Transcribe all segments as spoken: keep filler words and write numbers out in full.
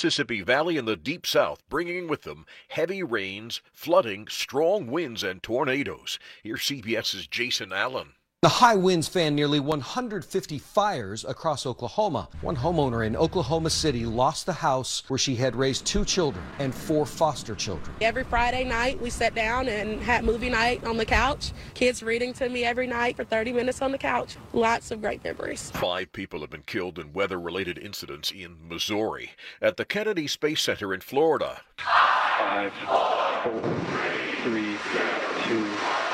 Mississippi Valley and the Deep South, bringing with them heavy rains, flooding, strong winds, and tornadoes. Here's CBS's Jason Allen. The high winds fanned nearly one hundred fifty fires across Oklahoma. One homeowner in Oklahoma City lost the house where she had raised two children and four foster children. Every Friday night we sat down and had movie night on the couch. Kids reading to me every night for thirty minutes on the couch. Lots of great memories. Five people have been killed in weather-related incidents in Missouri. At the Kennedy Space Center in Florida. Five, four, three, two,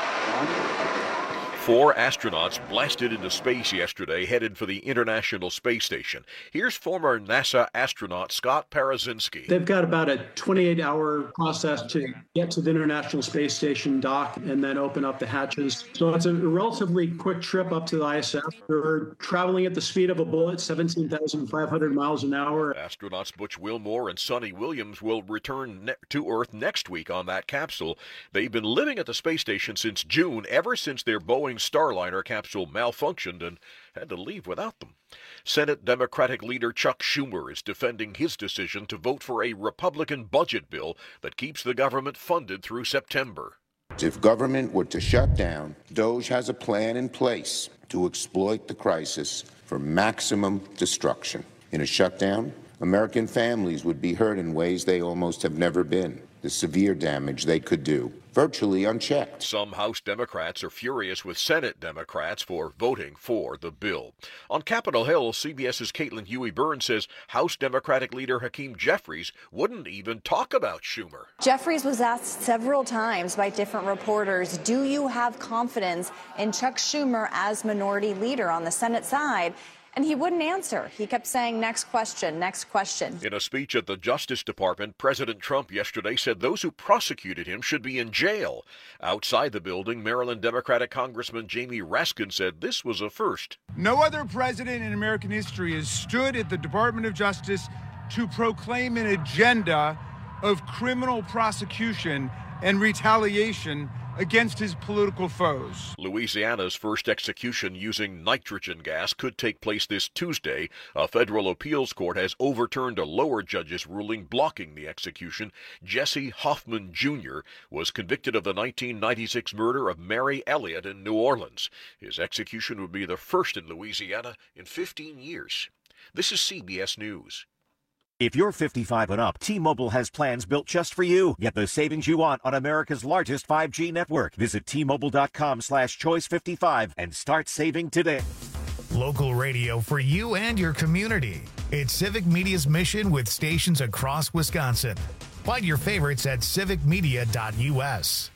one. Four astronauts blasted into space yesterday, headed for the International Space Station. Here's former NASA astronaut Scott Parazynski. They've got about a twenty-eight hour process to get to the International Space Station dock and then open up the hatches. So it's a relatively quick trip up to the I S S. They're traveling at the speed of a bullet, seventeen thousand five hundred miles an hour. Astronauts Butch Wilmore and Sonny Williams will return ne- to Earth next week on that capsule. They've been living at the space station since June, ever since their Boeing Starliner capsule malfunctioned and had to leave without them. Senate Democratic leader Chuck Schumer is defending his decision to vote for a Republican budget bill that keeps the government funded through September. If government were to shut down, DOGE has a plan in place to exploit the crisis for maximum destruction. In a shutdown, American families would be hurt in ways they almost have never been. The severe damage they could do, virtually unchecked. Some House Democrats are furious with Senate Democrats for voting for the bill. On Capitol Hill, CBS's Caitlin Huey-Byrne says House Democratic leader Hakeem Jeffries wouldn't even talk about Schumer. Jeffries was asked several times by different reporters, do you have confidence in Chuck Schumer as minority leader on the Senate side? And he wouldn't answer. He kept saying, next question, next question. In a speech at the Justice Department, President Trump yesterday said those who prosecuted him should be in jail. Outside the building, Maryland Democratic Congressman Jamie Raskin said this was a first. No other president in American history has stood at the Department of Justice to proclaim an agenda of criminal prosecution and retaliation against his political foes. Louisiana's first execution using nitrogen gas could take place this Tuesday. A federal appeals court has overturned a lower judge's ruling blocking the execution. Jesse Hoffman Junior was convicted of the nineteen ninety-six murder of Mary Elliott in New Orleans. His execution would be the first in Louisiana in fifteen years. This is C B S News. If you're fifty-five and up, T-Mobile has plans built just for you. Get the savings you want on America's largest five G network. Visit T-Mobile.com slash choice 55 and start saving today. Local radio for you and your community. It's Civic Media's mission with stations across Wisconsin. Find your favorites at civic media dot U S.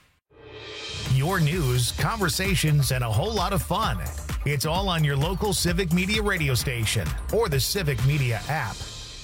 Your news, conversations, and a whole lot of fun. It's all on your local Civic Media radio station or the Civic Media app.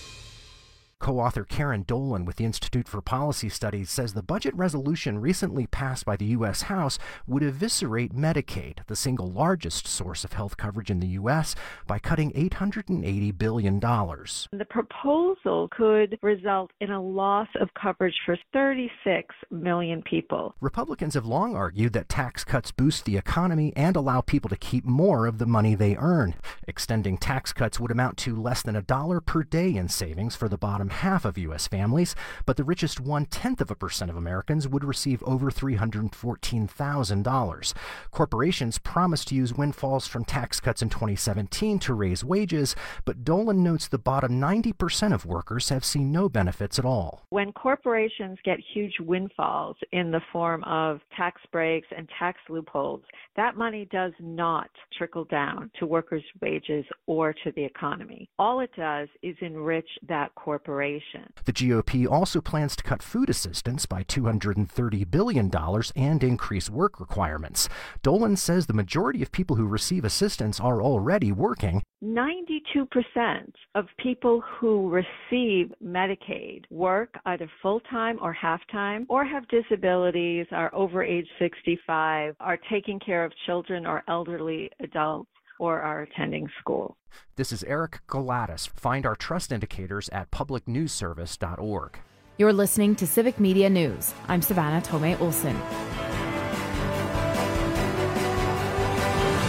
Co-author Karen Dolan with the Institute for Policy Studies says the budget resolution recently passed by the U S House would eviscerate Medicaid, the single largest source of health coverage in the U S, by cutting eight hundred eighty billion dollars. The proposal could result in a loss of coverage for thirty-six million people. Republicans have long argued that tax cuts boost the economy and allow people to keep more of the money they earn. Extending tax cuts would amount to less than a dollar per day in savings for the bottom half of U S families, but the richest one-tenth of a percent of Americans would receive over three hundred fourteen thousand dollars. Corporations promised to use windfalls from tax cuts in twenty seventeen to raise wages, but Dolan notes the bottom ninety percent of workers have seen no benefits at all. When corporations get huge windfalls in the form of tax breaks and tax loopholes, that money does not trickle down to workers' wages or to the economy. All it does is enrich that corporation. The G O P also plans to cut food assistance by two hundred thirty billion dollars and increase work requirements. Dolan says the majority of people who receive assistance are already working. ninety-two percent of people who receive Medicaid work either full-time or half-time, or have disabilities, are over age sixty-five, are taking care of children or elderly adults, or are attending school. This is Eric Galatis. Find our trust indicators at public news service dot org. You're listening to Civic Media News. I'm Savannah Tomei Olson.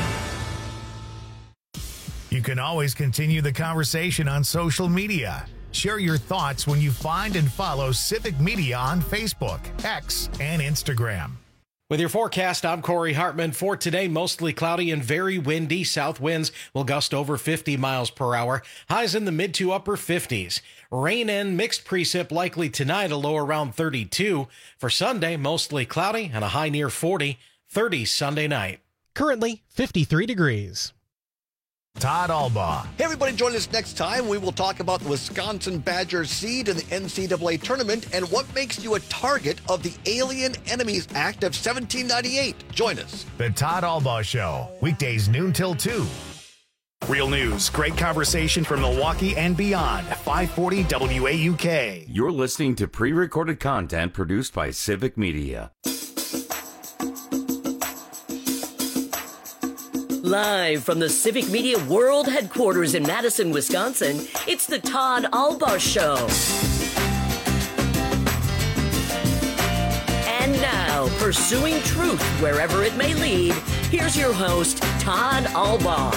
You can always continue the conversation on social media. Share your thoughts when you find and follow Civic Media on Facebook, X, and Instagram. With your forecast, I'm Corey Hartman. For today, mostly cloudy and very windy. South winds will gust over fifty miles per hour. Highs in the mid to upper fifties. Rain and mixed precip likely tonight, a low around thirty-two. For Sunday, mostly cloudy and a high near forty. thirty Sunday night. Currently fifty-three degrees. Todd Albaugh. Hey, everybody, join us next time. We will talk about the Wisconsin Badgers seed in the N C double A tournament and what makes you a target of the Alien Enemies Act of seventeen ninety-eight. Join us. The Todd Albaugh Show, weekdays noon till two. Real news, great conversation from Milwaukee and beyond. five forty W A U K. You're listening to pre-recorded content produced by Civic Media. Live from the Civic Media World Headquarters in Madison, Wisconsin, it's the Todd Albaugh Show. And now, pursuing truth wherever it may lead, here's your host, Todd Albaugh.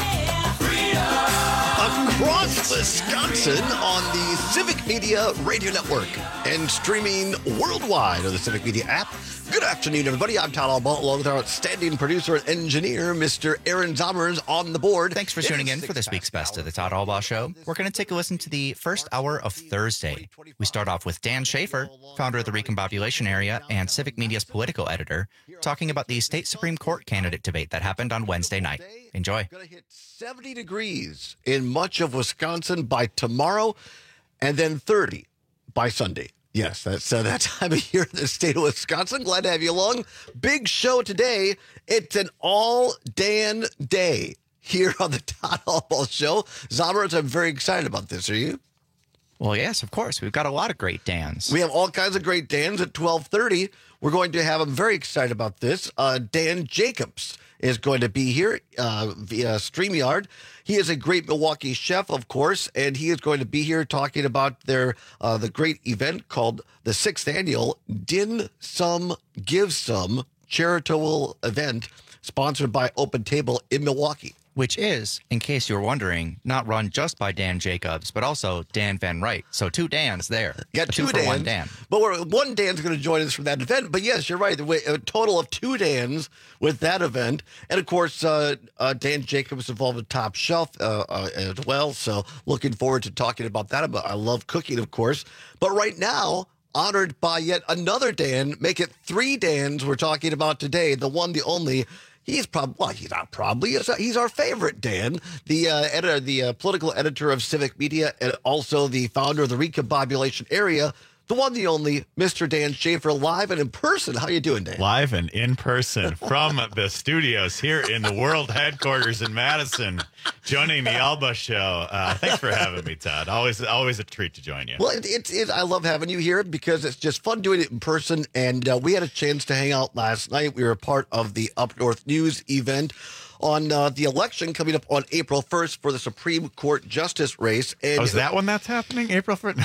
Across Wisconsin on the Civic Media Radio Network and streaming worldwide on the Civic Media app. Good afternoon, everybody. I'm Todd Albaugh, along with our outstanding producer and engineer, Mister Aaron Zommers, on the board. Thanks for tuning in for this week's Best of the Todd Albaugh Show. We're going to take a listen to the first hour of Thursday. We start off with Dan Schaefer, founder of the Recombobulation Area and Civic Media's political editor, talking about the state Supreme Court candidate debate that happened on Wednesday night. Enjoy. Going to hit seventy degrees in much of Wisconsin by tomorrow, and then thirty by Sunday. Yes, that's uh, that time of year in the state of Wisconsin. Glad to have you along. Big show today. It's an all-Dan day here on the Todd Albaugh Show. Zommers, I'm very excited about this. Are you? Well, yes, of course. We've got a lot of great Dans. We have all kinds of great Dans at twelve thirty. We're going to have, I'm very excited about this, uh, Dan Jacobs is going to be here uh, via StreamYard. He is a great Milwaukee chef, of course, and he is going to be here talking about their uh, the great event called the sixth annual Din Some Give Some charitable event sponsored by Open Table in Milwaukee. Which is, in case you're wondering, not run just by Dan Jacobs, but also Dan Van Wright. So two Dans there. You got two, two Dans. One Dan. But we're, one Dan's going to join us from that event. But yes, you're right. A total of two Dans with that event. And of course, uh, uh, Dan Jacobs involved with Top Shelf uh, uh, as well. So looking forward to talking about that. I love cooking, of course. But right now, honored by yet another Dan, make it three Dans we're talking about today. The one, the only. He's probably, well, he's not probably, he's our favorite Dan, the uh, editor, the uh, political editor of Civic Media, and also the founder of the Recombobulation Area, the one, the only, Mister Dan Schaefer, live and in person. How you doing, Dan? Live and in person from the studios here in the world headquarters in Madison, joining the Albaugh Show. Uh, thanks for having me, Todd. Always, always a treat to join you. Well, it's it, it, I love having you here because it's just fun doing it in person. And uh, we had a chance to hang out last night. We were a part of the Up North News event on uh, the election coming up on April first for the Supreme Court justice race. And oh, is that when that's happening? April first?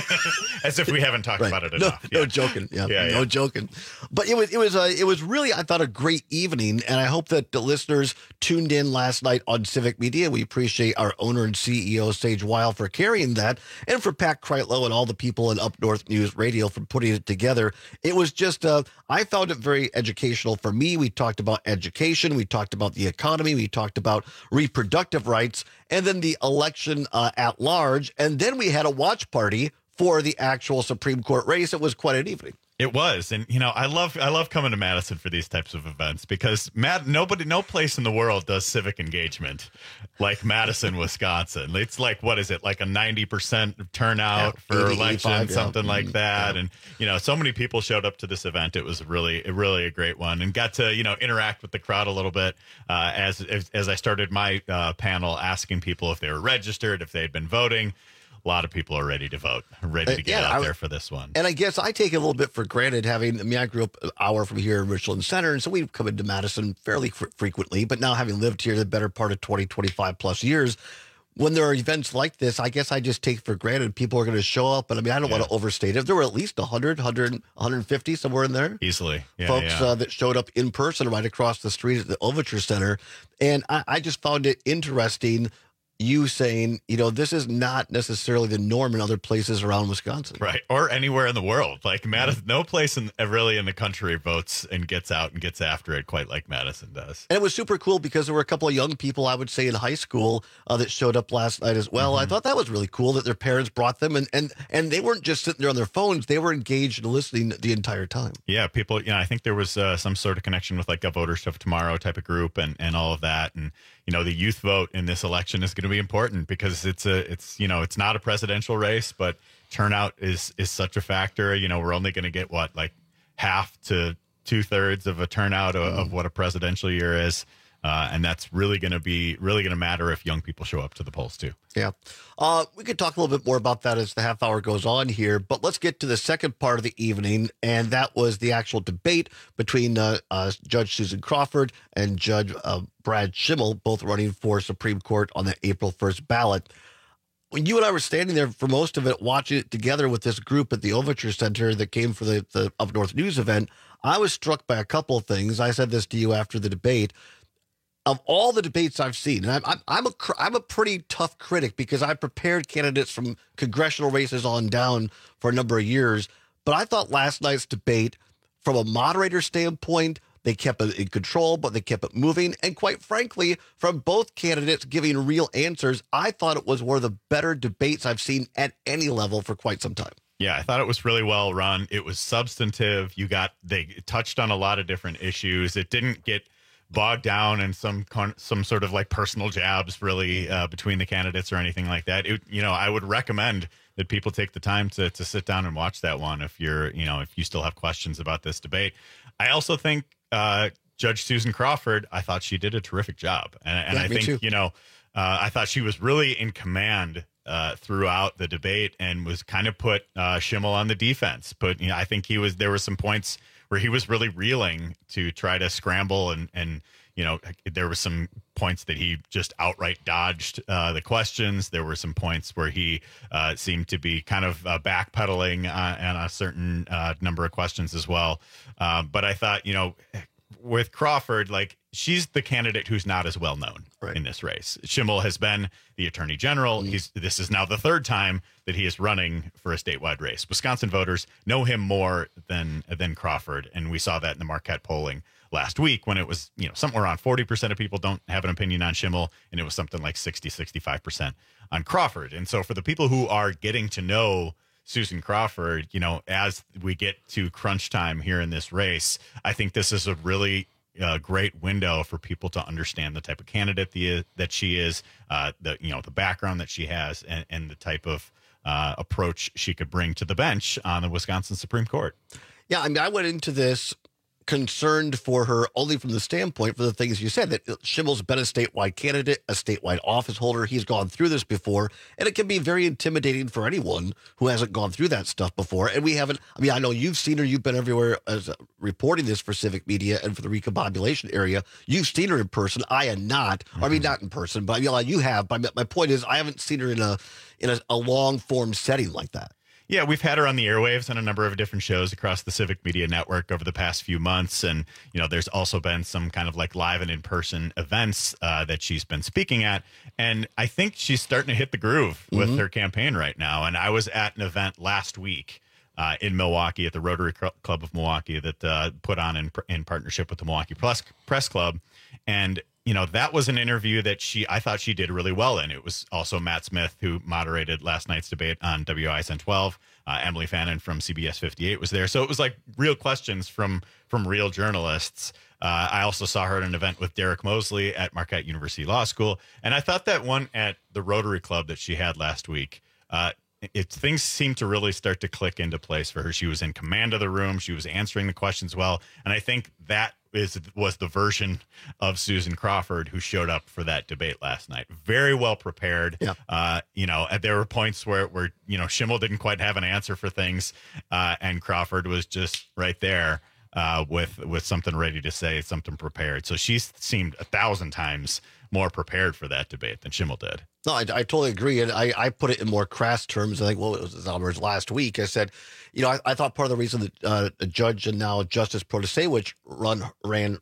As if we haven't talked right. about it no, enough. No yeah. joking. Yeah, yeah, no yeah. joking. But it was it was uh, it was really, I thought, a great evening, and I hope that the listeners tuned in last night on Civic Media. We appreciate our owner and C E O Sage Weil for carrying that, and for Pat Kreitlow and all the people in Up North News Radio for putting it together. It was just uh, I found it very educational for me. We talked about education, we talked about the economy, we talked about reproductive rights, and then the election uh, at large, and then we had a watch party for the actual Supreme Court race. It was quite an evening. It was. And, you know, I love I love coming to Madison for these types of events because Mad, nobody, no place in the world does civic engagement like Madison, Wisconsin. It's like, what is it, like a ninety percent turnout yeah, for election, yeah. something like that. Yeah. And, you know, so many people showed up to this event. It was really, really a great one, and got to, you know, interact with the crowd a little bit uh, as, as, as I started my uh, panel asking people if they were registered, if they had been voting. A lot of people are ready to vote, ready to get uh, yeah, out I, there for this one. And I guess I take it a little bit for granted having, I mean, I grew up an hour from here in Richland Center, and so we come into Madison fairly fr- frequently. But now having lived here the better part of twenty, twenty-five plus years, when there are events like this, I guess I just take for granted people are going to show up. And I mean, I don't yeah. want to overstate it. If there were at least one hundred, one hundred, one hundred fifty somewhere in there. Easily. Yeah, folks yeah. Uh, that showed up in person right across the street at the Overture Center. And I, I just found it interesting you saying, you know, this is not necessarily the norm in other places around Wisconsin. Right. Or anywhere in the world. Like Madison, no place in really in the country votes and gets out and gets after it quite like Madison does. And it was super cool because there were a couple of young people, I would say, in high school uh, that showed up last night as well. Mm-hmm. I thought that was really cool that their parents brought them, and, and, and they weren't just sitting there on their phones. They were engaged and listening the entire time. Yeah, people, you know, I think there was uh, some sort of connection with like a Voters of Tomorrow type of group and, and all of that. And, you know, the youth vote in this election is going to be important because it's a, it's, you know, it's not a presidential race, but turnout is, is such a factor. You know, we're only going to get what, like half to two thirds of a turnout of, of what a presidential year is. Uh, and that's really going to be really going to matter if young people show up to the polls, too. Yeah. Uh, we could talk a little bit more about that as the half hour goes on here. But let's get to the second part of the evening. And that was the actual debate between uh, uh, Judge Susan Crawford and Judge uh, Brad Schimmel, both running for Supreme Court on the April first ballot. When you and I were standing there for most of it, watching it together with this group at the Overture Center that came for the, the Up North News event, I was struck by a couple of things. I said this to you after the debate. Of all the debates I've seen, and I'm, I'm, I'm a I'm a pretty tough critic because I prepared candidates from congressional races on down for a number of years. But I thought last night's debate, from a moderator standpoint, they kept it in control, but they kept it moving. And quite frankly, from both candidates giving real answers, I thought it was one of the better debates I've seen at any level for quite some time. Yeah, I thought it was really well run. It was substantive. You got they touched on a lot of different issues. It didn't get bogged down in some some sort of like personal jabs really uh, between the candidates or anything like that. It, you know, I would recommend that people take the time to to sit down and watch that one if you're, you know, if you still have questions about this debate. I also think uh, Judge Susan Crawford, I thought she did a terrific job. And, and yeah, I think, too. you know, uh, I thought she was really in command uh, throughout the debate and was kind of put uh, Schimmel on the defense. But, you know, I think he was, there were some points where he was really reeling to try to scramble and, and, you know, there were some points that he just outright dodged uh, the questions. There were some points where he uh, seemed to be kind of uh, backpedaling on, on a certain uh, number of questions as well. Uh, but I thought, you know, with Crawford, like she's the candidate who's not as well known right. in this race. Schimmel has been the attorney general. Mm-hmm. He's this is now the third time that he is running for a statewide race. Wisconsin voters know him more than than Crawford, and we saw that in the Marquette polling last week when it was, you know, somewhere around forty percent of people don't have an opinion on Schimmel, and it was something like sixty, sixty-five percent on Crawford. And so for the people who are getting to know Susan Crawford, you know, as we get to crunch time here in this race, I think this is a really uh, great window for people to understand the type of candidate the, that she is, uh, the, you know, the background that she has and, and the type of uh, approach she could bring to the bench on the Wisconsin Supreme Court. Yeah, I mean, I went into this concerned for her only from the standpoint for the things you said, that Schimmel's been a statewide candidate, a statewide office holder. He's gone through this before, and it can be very intimidating for anyone who hasn't gone through that stuff before. And we haven't, I mean, I know you've seen her, you've been everywhere as uh, reporting this for Civic Media and for the recombobulation area. You've seen her in person. I am not, mm-hmm. I mean, not in person, but you know, you have. But my point is, I haven't seen her in a, in a, a long form setting like that. Yeah, we've had her on the airwaves on a number of different shows across the Civic Media Network over the past few months. And, you know, there's also been some kind of like live and in-person events uh, that she's been speaking at. And I think she's starting to hit the groove with mm-hmm. her campaign right now. And I was at an event last week uh, in Milwaukee at the Rotary Club of Milwaukee that uh, put on in, in partnership with the Milwaukee Press, Press Club. And you know, that was an interview that she, I thought she did really well in. It was also Matt Smith, who moderated last night's debate on W I S N twelve. Uh, Emily Fannin from C B S fifty-eight was there. So it was like real questions from, from real journalists. Uh, I also saw her at an event with Derek Mosley at Marquette University Law School. And I thought that one at the Rotary Club that she had last week, uh, it, things seemed to really start to click into place for her. She was in command of the room. She was answering the questions well. And I think that is was the version of Susan Crawford who showed up for that debate last night. Very well prepared. Yeah. Uh, you know, there were points where, where, you know, Schimmel didn't quite have an answer for things. Uh, and Crawford was just right there uh, with, with something ready to say, something prepared. So she seemed a thousand times more prepared for that debate than Schimmel did. No, I, I totally agree. And I, I put it in more crass terms. I think, well, it was Almer's last week. I said, you know, I, I thought part of the reason that uh, a judge and now Justice Protasewicz run ran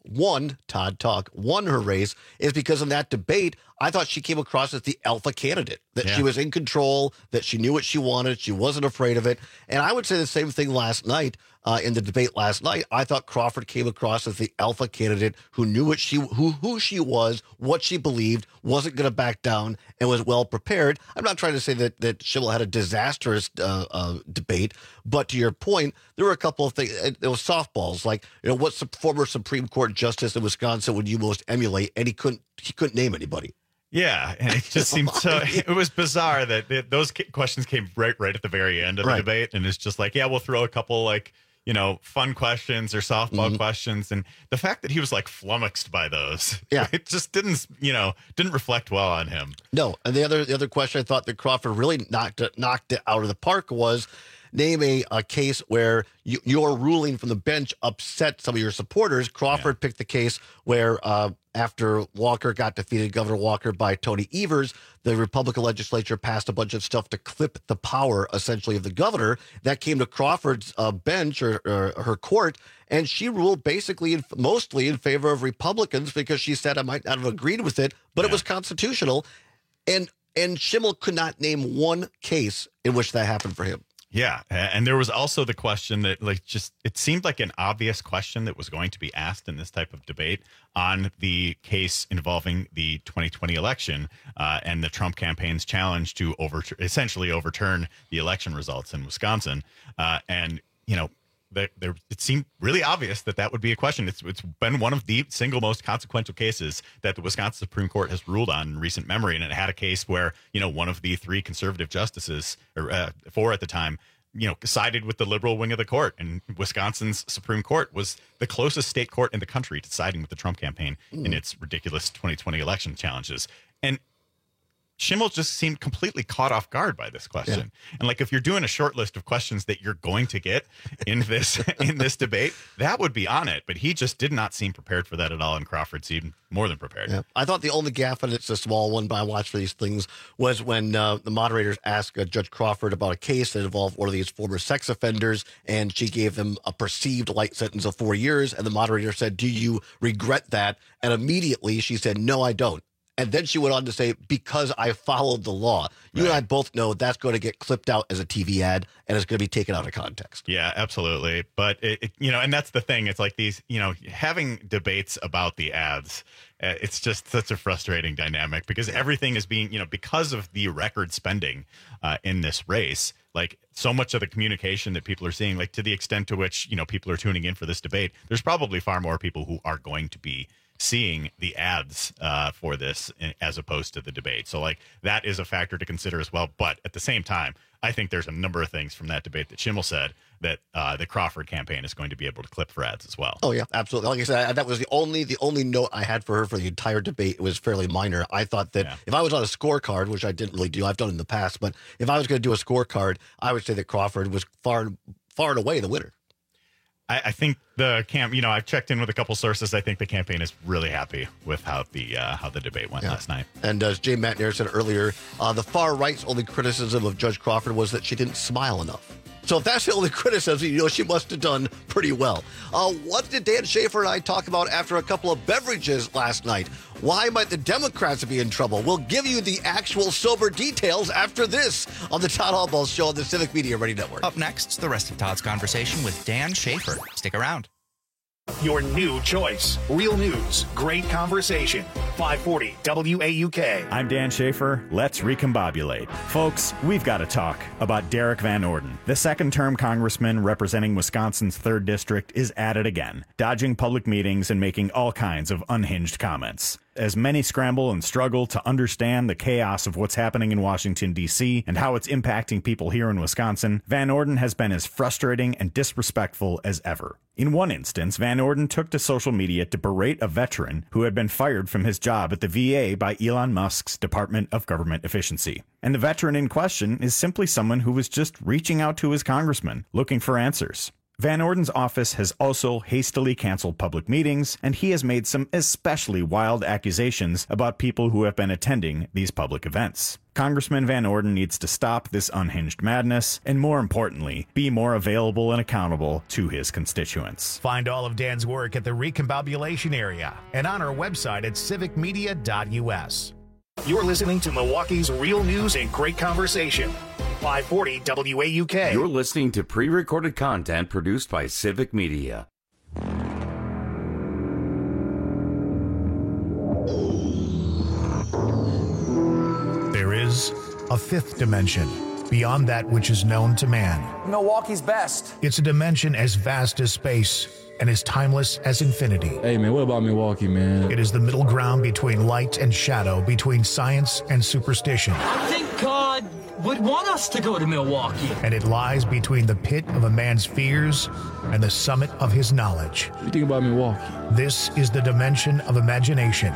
won, Todd Talk won her race is because in that debate, I thought she came across as the alpha candidate, that Yeah. she was in control, that she knew what she wanted, she wasn't afraid of it. And I would say the same thing last night uh, in the debate last night. I thought Crawford came across as the alpha candidate who knew what she who who she was, what she believed, wasn't going to back down, and was well prepared. I'm not trying to say that that Schimmel had a disastrous uh, uh, debate, but to your point, there were a couple of things. There was softballs, like, you know, what's the former Supreme Court justice in Wisconsin would you most emulate? And he couldn't he couldn't name anybody. Yeah, and it just seemed so. It was bizarre that it, those questions came right, right at the very end of the Right. debate, and it's just like, yeah, we'll throw a couple like you know fun questions or softball Mhm. questions, and the fact that he was like flummoxed by those, Yeah. it just didn't you know didn't reflect well on him. No, and the other the other question I thought that Crawford really knocked it knocked it out of the park was name a, a case where you, your ruling from the bench upset some of your supporters. Crawford picked the case where uh, after Walker got defeated, Governor Walker, by Tony Evers, the Republican legislature passed a bunch of stuff to clip the power, essentially, of the governor. That came to Crawford's uh, bench or, or her court, and she ruled basically in, mostly in favor of Republicans because she said, I might not have agreed with it, but it was constitutional. And and Schimmel could not name one case in which that happened for him. Yeah, and there was also the question that, like, just it seemed like an obvious question that was going to be asked in this type of debate on the case involving the twenty twenty election uh, and the Trump campaign's challenge to over essentially overturn the election results in Wisconsin. Uh, and you know, there, there it seemed really obvious that that would be a question. It's it's been one of the single most consequential cases that the Wisconsin Supreme Court has ruled on in recent memory, and it had a case where you know one of the three conservative justices, or uh, four at the time, you know, sided with the liberal wing of the court, and Wisconsin's Supreme Court was the closest state court in the country to siding with the Trump campaign in its ridiculous twenty twenty election challenges. And Schimmel just seemed completely caught off guard by this question. Yeah. And like, if you're doing a short list of questions that you're going to get in this in this debate, that would be on it. But he just did not seem prepared for that at all. And Crawford seemed more than prepared. Yeah. I thought the only gaffe, and it's a small one, but I watch for these things, was when uh, the moderators asked uh, Judge Crawford about a case that involved one of these former sex offenders, and she gave them a perceived light sentence of four years. And the moderator said, do you regret that? And immediately she said, no, I don't. And then she went on to say, because I followed the law. You right. and I both know that's going to get clipped out as a T V ad, and it's going to be taken out of context. Yeah, absolutely. But, it, it, you know, and that's the thing. It's like these, you know, having debates about the ads, uh, it's just such a frustrating dynamic because everything is being, you know, because of the record spending uh, in this race, like so much of the communication that people are seeing, like to the extent to which, you know, people are tuning in for this debate, there's probably far more people who are going to be seeing the ads uh, for this as opposed to the debate. So like that is a factor to consider as well. But at the same time, I think there's a number of things from that debate that Schimmel said that uh, the Crawford campaign is going to be able to clip for ads as well. Oh yeah, absolutely. Like I said, that was the only the only note I had for her for the entire debate. It was fairly minor. I thought that yeah. if I was on a scorecard, which I didn't really do, I've done in the past, but if I was going to do a scorecard, I would say that Crawford was far far and away the winner. I, I think the camp, you know, I've checked in with a couple sources. I think the campaign is really happy with how the uh, how the debate went yeah. last night. And as Jay Matnair said earlier, uh, the far right's only criticism of Judge Crawford was that she didn't smile enough. So if that's the only criticism, you know, she must have done pretty well. Uh, what did Dan Schaefer and I talk about after a couple of beverages last night? Why might the Democrats be in trouble? We'll give you the actual sober details after this on the Todd Albaugh Show on the Civic Media Ready Network. Up next, the rest of Todd's conversation with Dan Schaefer. Stick around. Your new choice. Real news. Great conversation. five forty W A U K. I'm Dan Schaefer. Let's recombobulate. Folks, we've got to talk about Derek Van Orden. The second-term congressman representing Wisconsin's third District is at it again, dodging public meetings and making all kinds of unhinged comments. As many scramble and struggle to understand the chaos of what's happening in Washington, D C and how it's impacting people here in Wisconsin, Van Orden has been as frustrating and disrespectful as ever. In one instance, Van Orden took to social media to berate a veteran who had been fired from his job at the V A by Elon Musk's Department of Government Efficiency. And the veteran in question is simply someone who was just reaching out to his congressman, looking for answers. Van Orden's office has also hastily canceled public meetings, and he has made some especially wild accusations about people who have been attending these public events. Congressman Van Orden needs to stop this unhinged madness and, more importantly, be more available and accountable to his constituents. Find all of Dan's work at the Recombobulation area and on our website at civic media dot u s. You're listening to Milwaukee's Real News and Great Conversation. five forty W A U K. You're listening to pre-recorded content produced by Civic Media. There is a fifth dimension beyond that which is known to man. Milwaukee's best. It's a dimension as vast as space and as timeless as infinity. Hey, man, what about Milwaukee, man? It is the middle ground between light and shadow, between science and superstition. I think God would want us to go to Milwaukee. And it lies between the pit of a man's fears and the summit of his knowledge. What do you think about Milwaukee? This is the dimension of imagination.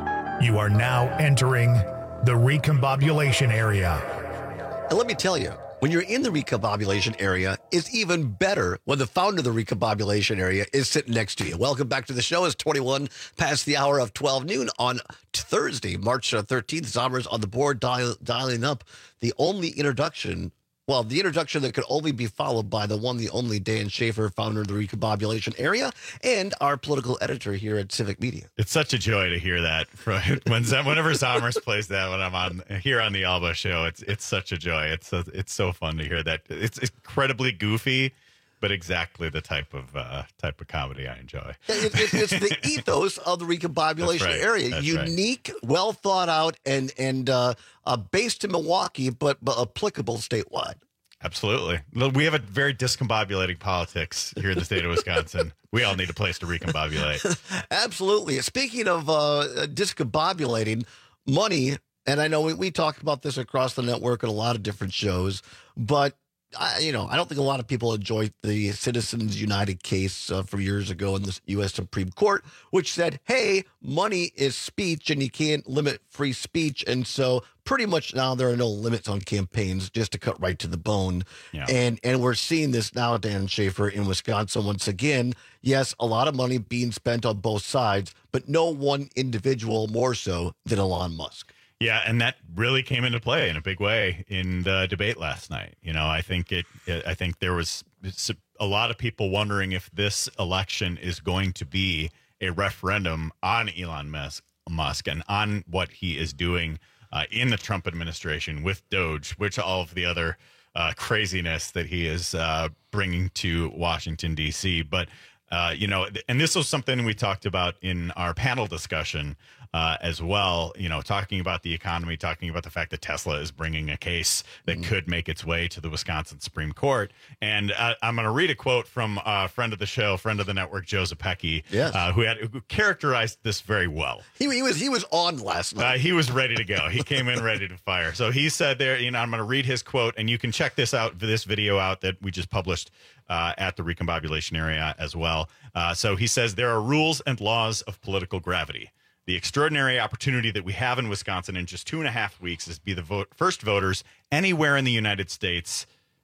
You are now entering the recombobulation area. And let me tell you, when you're in the recombobulation area, it's even better when the founder of the recombobulation area is sitting next to you. Welcome back to the show. It's twenty-one past the hour of twelve noon on Thursday, March thirteenth. Zommers on the board dial, dialing up the only introduction. Well, the introduction that could only be followed by the one, the only Dan Schaefer, founder of the recombobulation area, and our political editor here at Civic Media. It's such a joy to hear that from when whenever Zommers plays that when I'm on here on the Alba show. It's it's such a joy. It's a, it's so fun to hear that. It's incredibly goofy, but exactly the type of uh, type of comedy I enjoy. It, it, it's the ethos of the recombobulation right. area. That's Unique, right. well thought out, and and uh, uh, based in Milwaukee, but, but applicable statewide. Absolutely. We have a very discombobulating politics here in the state of Wisconsin. We all need a place to recombobulate. Absolutely. Speaking of uh, discombobulating, money, and I know we, we talked about this across the network in a lot of different shows, but I, you know, I don't think a lot of people enjoyed the Citizens United case uh, from years ago in the U S Supreme Court, which said, hey, money is speech and you can't limit free speech. And so pretty much now there are no limits on campaigns, just to cut right to the bone. Yeah. And and we're seeing this now, Dan Schaefer, in Wisconsin once again. Yes, a lot of money being spent on both sides, but no one individual more so than Elon Musk. Yeah, and that really came into play in a big way in the debate last night. You know, I think it. it I think there was a lot of people wondering if this election is going to be a referendum on Elon Musk, Musk and on what he is doing uh, in the Trump administration with Doge, which all of the other uh, craziness that he is uh, bringing to Washington, D C. But, uh, you know, and this was something we talked about in our panel discussion Uh, as well, you know, talking about the economy, talking about the fact that Tesla is bringing a case that mm. could make its way to the Wisconsin Supreme Court. And uh, I'm going to read a quote from a friend of the show, friend of the network, Joe Zepecki, yes. uh, who had who characterized this very well. He, he was he was on last night. Uh, he was ready to go. He came in ready to fire. So he said there, you know, I'm going to read his quote, and you can check this out, this video out that we just published uh, at the recombobulation area as well. Uh, so he says there are rules and laws of political gravity. The extraordinary opportunity that we have in Wisconsin in just two and a half weeks is to be the vote, first voters anywhere in the United States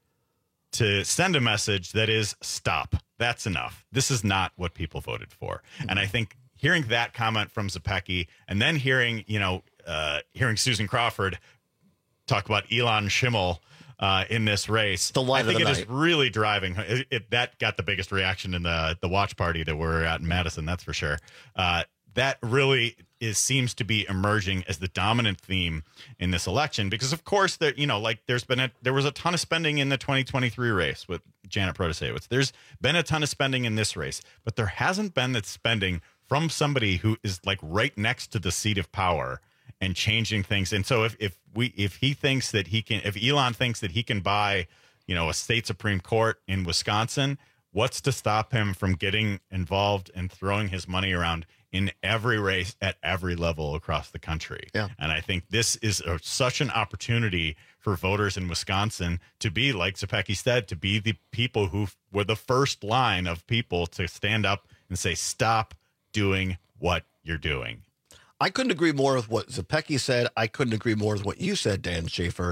to send a message that is, stop. That's enough. This is not what people voted for. Mm-hmm. And I think hearing that comment from Zepecki and then hearing, you know, uh, hearing Susan Crawford talk about Elon Schimmel uh, in this race, the I think it night. is really driving. It, it, that got the biggest reaction in the, the watch party that we're at in Madison, that's for sure. Uh, That really is seems to be emerging as the dominant theme in this election, because of course there, you know, like there's been a there was a ton of spending in the twenty twenty-three race with Janet Protasewicz. There's been a ton of spending in this race, but there hasn't been that spending from somebody who is like right next to the seat of power and changing things. And so if if we if he thinks that he can, if Elon thinks that he can buy, you know, a state Supreme Court in Wisconsin, what's to stop him from getting involved and throwing his money around in every race at every level across the country? Yeah. And I think this is a, such an opportunity for voters in Wisconsin to be, like Zepecki said, to be the people who were the first line of people to stand up and say, stop doing what you're doing. I couldn't agree more with what Zepecki said. I couldn't agree more with what you said, Dan Schaefer.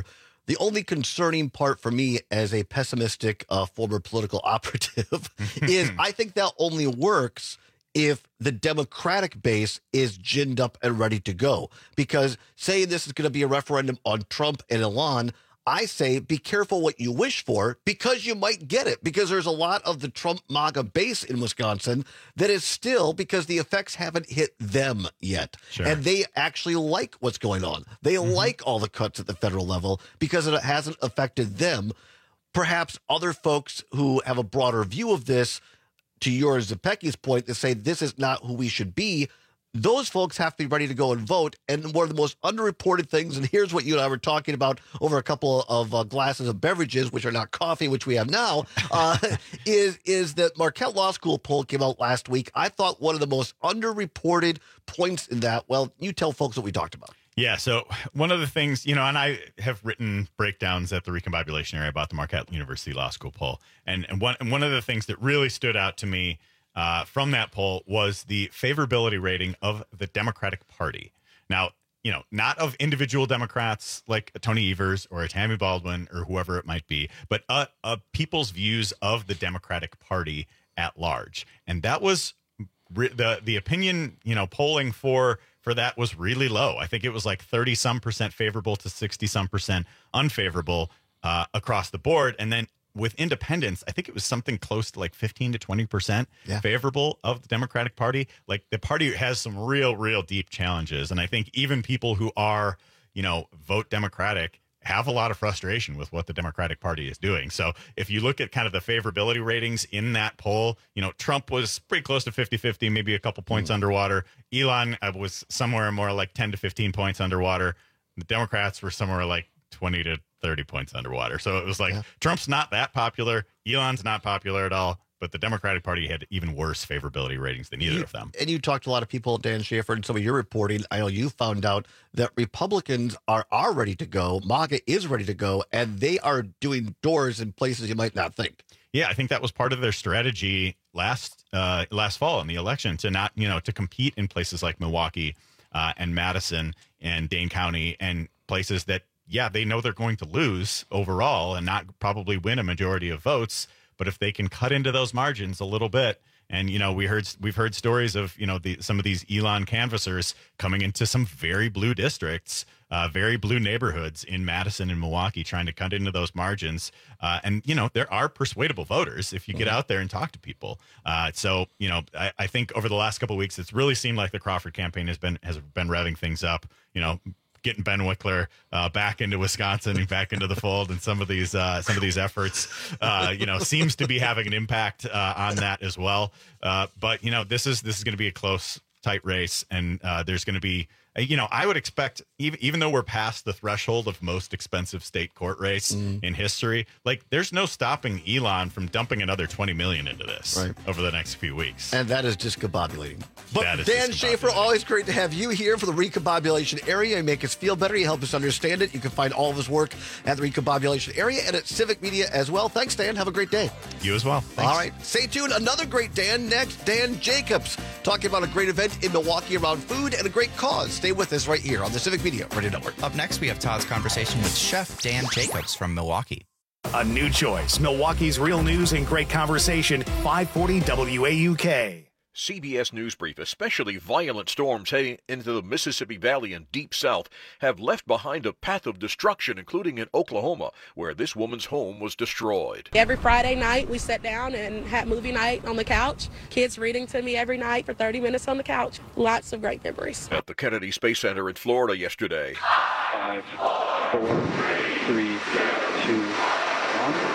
The only concerning part for me as a pessimistic uh, former political operative is I think that only works if the Democratic base is ginned up and ready to go. Because say this is going to be a referendum on Trump and Elon, I say be careful what you wish for because you might get it. Because there's a lot of the Trump MAGA base in Wisconsin that is still, because the effects haven't hit them yet. Sure. And they actually like what's going on. They mm-hmm. like all the cuts at the federal level because it hasn't affected them. Perhaps other folks who have a broader view of this, to yours, Zepecki's point, to say this is not who we should be, those folks have to be ready to go and vote. And one of the most underreported things, and here's what you and I were talking about over a couple of uh, glasses of beverages, which are not coffee, which we have now, uh, is, is that Marquette Law School poll came out last week. I thought one of the most underreported points in that, well, you tell folks what we talked about. Yeah, so one of the things, you know, and I have written breakdowns at the Recombobulation area about the Marquette University Law School poll. And, and, one, and one of the things that really stood out to me uh, from that poll was the favorability rating of the Democratic Party. Now, you know, not of individual Democrats like Tony Evers or Tammy Baldwin or whoever it might be, but uh, uh, people's views of the Democratic Party at large. And that was re- the the opinion, you know, polling for for that was really low. I think it was like thirty some percent favorable to sixty some percent unfavorable uh, across the board. And then with independents, I think it was something close to like fifteen to twenty percent yeah. favorable of the Democratic Party. Like the party has some real, real deep challenges. And I think even people who are, you know, vote Democratic have a lot of frustration with what the Democratic Party is doing. So if you look at kind of the favorability ratings in that poll, you know, Trump was pretty close to fifty-fifty, maybe a couple points mm. underwater. Elon was somewhere more like ten to fifteen points underwater. The Democrats were somewhere like twenty to thirty points underwater. So it was like yeah. Trump's not that popular. Elon's not popular at all. But the Democratic Party had even worse favorability ratings than either you, of them. And you talked to a lot of people, Dan Schaefer, and some of your reporting. I know you found out that Republicans are, are ready to go. MAGA is ready to go, and they are doing doors in places you might not think. Yeah, I think that was part of their strategy last uh, last fall in the election to not, you know, to compete in places like Milwaukee uh, and Madison and Dane County and places that, yeah, they know they're going to lose overall and not probably win a majority of votes. But if they can cut into those margins a little bit, and, you know, we heard we've heard stories of, you know, the, some of these Elon canvassers coming into some very blue districts, uh, very blue neighborhoods in Madison and Milwaukee, trying to cut into those margins. Uh, and, you know, there are persuadable voters if you get out there and talk to people. Uh, so, you know, I, I think over the last couple of weeks, it's really seemed like the Crawford campaign has been has been revving things up, you know, getting Ben Wickler uh, back into Wisconsin and back into the fold, and some of these uh, some of these efforts, uh, you know, seems to be having an impact uh, on that as well. Uh, but you know, this is this is going to be a close, tight race, and uh, there's going to be, you know, I would expect, even even though we're past the threshold of most expensive state court race mm. in history, like there's no stopping Elon from dumping another twenty million into this right. over the next few weeks. And that is discombobulating. But Dan Schaefer, always great to have you here for the Recombobulation Area. You make us feel better. You help us understand it. You can find all of his work at the Recombobulation Area and at Civic Media as well. Thanks, Dan. Have a great day. You as well. Thanks. All right. Stay tuned. Another great Dan next. Dan Jacobs talking about a great event in Milwaukee around food and a great cause. Stay with us right here on the Civic Media Radio Network. Up next, we have Todd's conversation with Chef Dan Jacobs from Milwaukee. A new choice. Milwaukee's real news and great conversation. five forty W A U K. C B S News Brief. Especially violent storms heading into the Mississippi Valley and Deep South have left behind a path of destruction, including in Oklahoma, where this woman's home was destroyed. Every Friday night, we sat down and had movie night on the couch. Kids reading to me every night for thirty minutes on the couch. Lots of great memories. At the Kennedy Space Center in Florida yesterday. Five, four, three, two, one.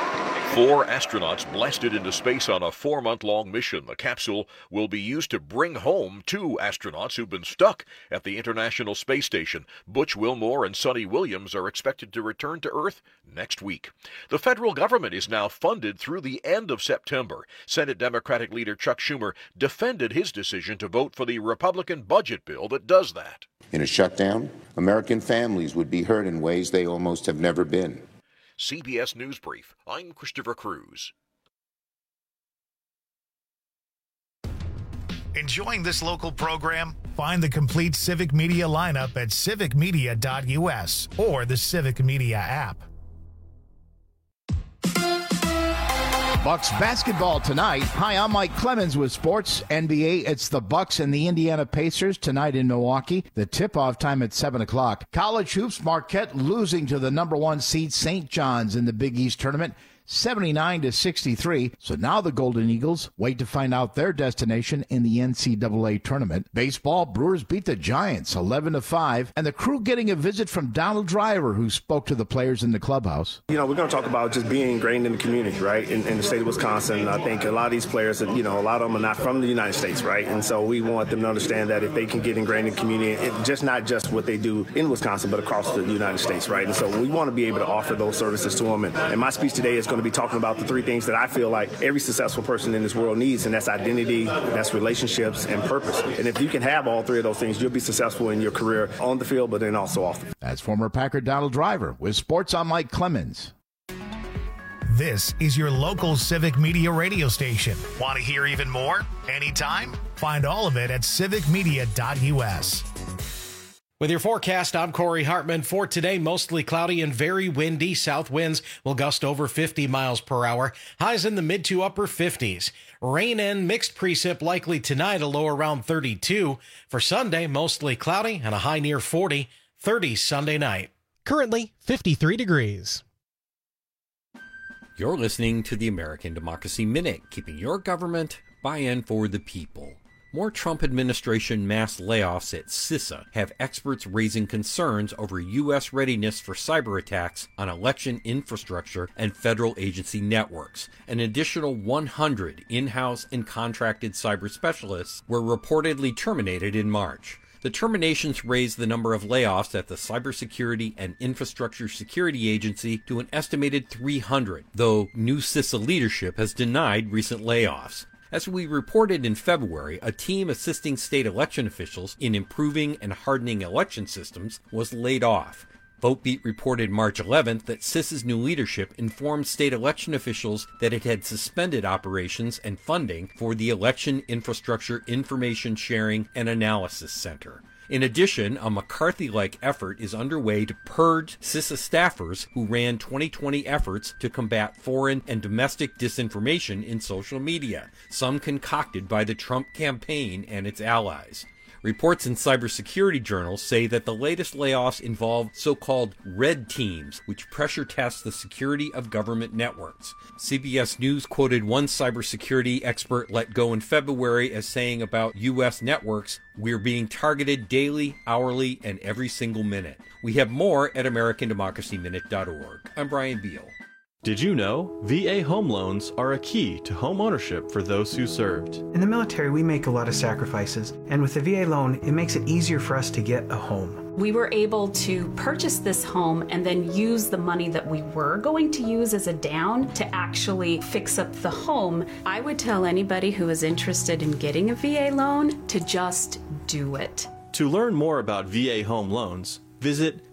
Four astronauts blasted into space on a four-month-long mission. The capsule will be used to bring home two astronauts who've been stuck at the International Space Station. Butch Wilmore and Sonny Williams are expected to return to Earth next week. The federal government is now funded through the end of September. Senate Democratic leader Chuck Schumer defended his decision to vote for the Republican budget bill that does that. In a shutdown, American families would be hurt in ways they almost have never been. C B S News Brief. I'm Christopher Cruz. Enjoying this local program? Find the complete Civic Media lineup at civic media dot U S or the Civic Media app. Bucks basketball tonight. Hi, I'm Mike Clemens with Sports N B A. It's the Bucks and the Indiana Pacers tonight in Milwaukee. The tip-off time at seven o'clock. College hoops, Marquette losing to the number one seed Saint John's in the Big East tournament, seventy-nine to sixty-three. So now the Golden Eagles wait to find out their destination in the N C double A tournament. Baseball, Brewers beat the Giants eleven to five, and the Crew getting a visit from Donald Driver, who spoke to the players in the clubhouse. You know, we're going to talk about just being ingrained in the community, right, in, in the state of Wisconsin. I think a lot of these players, you know, a lot of them are not from the United States, right, and so we want them to understand that if they can get ingrained in the community, it, just not just what they do in Wisconsin, but across the United States, right, and so we want to be able to offer those services to them, and, and my speech today is going to be talking about the three things that I feel like every successful person in this world needs, and that's identity, that's relationships, and purpose. And if you can have all three of those things, you'll be successful in your career on the field, but then also off the field. That's former Packer Donald Driver with Sports. I'm Mike Clemens. This is your local Civic Media radio station. Want to hear even more? Anytime? Find all of it at civic media dot U S. With your forecast, I'm Corey Hartman. For today, mostly cloudy and very windy. South winds will gust over fifty miles per hour. Highs in the mid to upper fifties. Rain and mixed precip likely tonight, a low around thirty-two. For Sunday, mostly cloudy and a high near forty. thirty Sunday night. Currently fifty-three degrees. You're listening to the American Democracy Minute, keeping your government by and for the people. More Trump administration mass layoffs at CISA have experts raising concerns over U S readiness for cyber attacks on election infrastructure and federal agency networks. An additional one hundred in-house and contracted cyber specialists were reportedly terminated in March. The terminations raised the number of layoffs at the Cybersecurity and Infrastructure Security Agency to an estimated three hundred, though new CISA leadership has denied recent layoffs. As we reported in February, a team assisting state election officials in improving and hardening election systems was laid off. VoteBeat reported March eleventh that CISA's new leadership informed state election officials that it had suspended operations and funding for the Election Infrastructure Information Sharing and Analysis Center. In addition, a McCarthy-like effort is underway to purge CISA staffers who ran twenty twenty efforts to combat foreign and domestic disinformation in social media, some concocted by the Trump campaign and its allies. Reports in cybersecurity journals say that the latest layoffs involve so-called red teams, which pressure test the security of government networks. C B S News quoted one cybersecurity expert let go in February as saying about U S networks, "We're being targeted daily, hourly, and every single minute." We have more at american democracy minute dot org. I'm Brian Beal. Did you know V A home loans are a key to home ownership for those who served? In the military, we make a lot of sacrifices, and with the V A loan, it makes it easier for us to get a home. We were able to purchase this home and then use the money that we were going to use as a down to actually fix up the home. I would tell anybody who is interested in getting a V A loan to just do it. To learn more about V A home loans, visit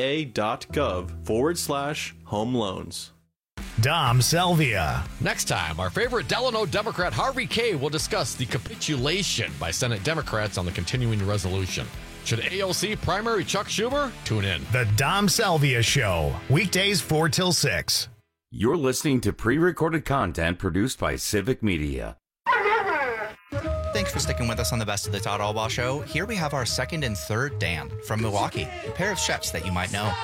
va.gov forward slash home loans. Dom Selvia. Next time, our favorite Delano Democrat Harvey Kaye will discuss the capitulation by Senate Democrats on the continuing resolution. Should A O C primary Chuck Schumer? Tune in. The Dom Selvia Show, weekdays four till six. You're listening to pre-recorded content produced by Civic Media. Thanks for sticking with us on the Best of the Todd Albaugh Show. Here we have our second and third Dan from Milwaukee, a pair of chefs that you might know.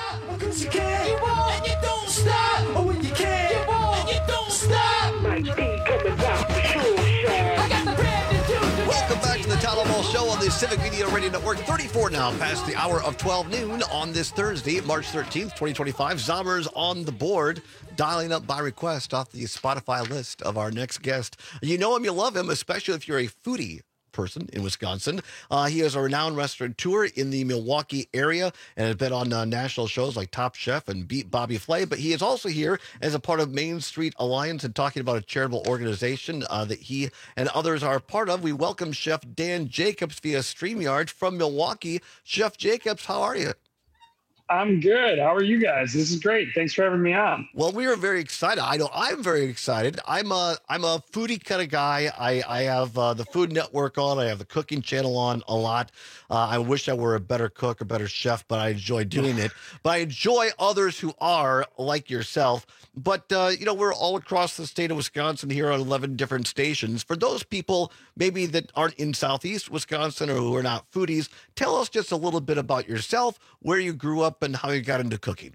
Welcome back to the Todd Albaugh Show on the Civic Media Radio Network. thirty-four now past the hour of twelve noon on this Thursday, March thirteenth, twenty twenty-five. Zombers on the board, dialing up by request off the Spotify list of our next guest. You know him, you love him, especially if you're a foodie person in Wisconsin. Uh, he is a renowned restaurateur in the Milwaukee area and has been on uh, national shows like Top Chef and Beat Bobby Flay, but he is also here as a part of Main Street Alliance and talking about a charitable organization uh, that he and others are part of. We welcome Chef Dan Jacobs via StreamYard from Milwaukee. Chef Jacobs, how are you? I'm good. How are you guys? This is great. Thanks for having me on. Well, we are very excited. I know I'm very excited. I'm a I'm a foodie kind of guy. I I have uh, the Food Network on. I have the cooking channel on a lot. Uh, I wish I were a better cook, a better chef, but I enjoy doing it. But I enjoy others who are like yourself. But uh, you know, we're all across the state of Wisconsin here on eleven different stations. For those people maybe that aren't in Southeast Wisconsin or who are not foodies, tell us just a little bit about yourself, where you grew up, and how you got into cooking.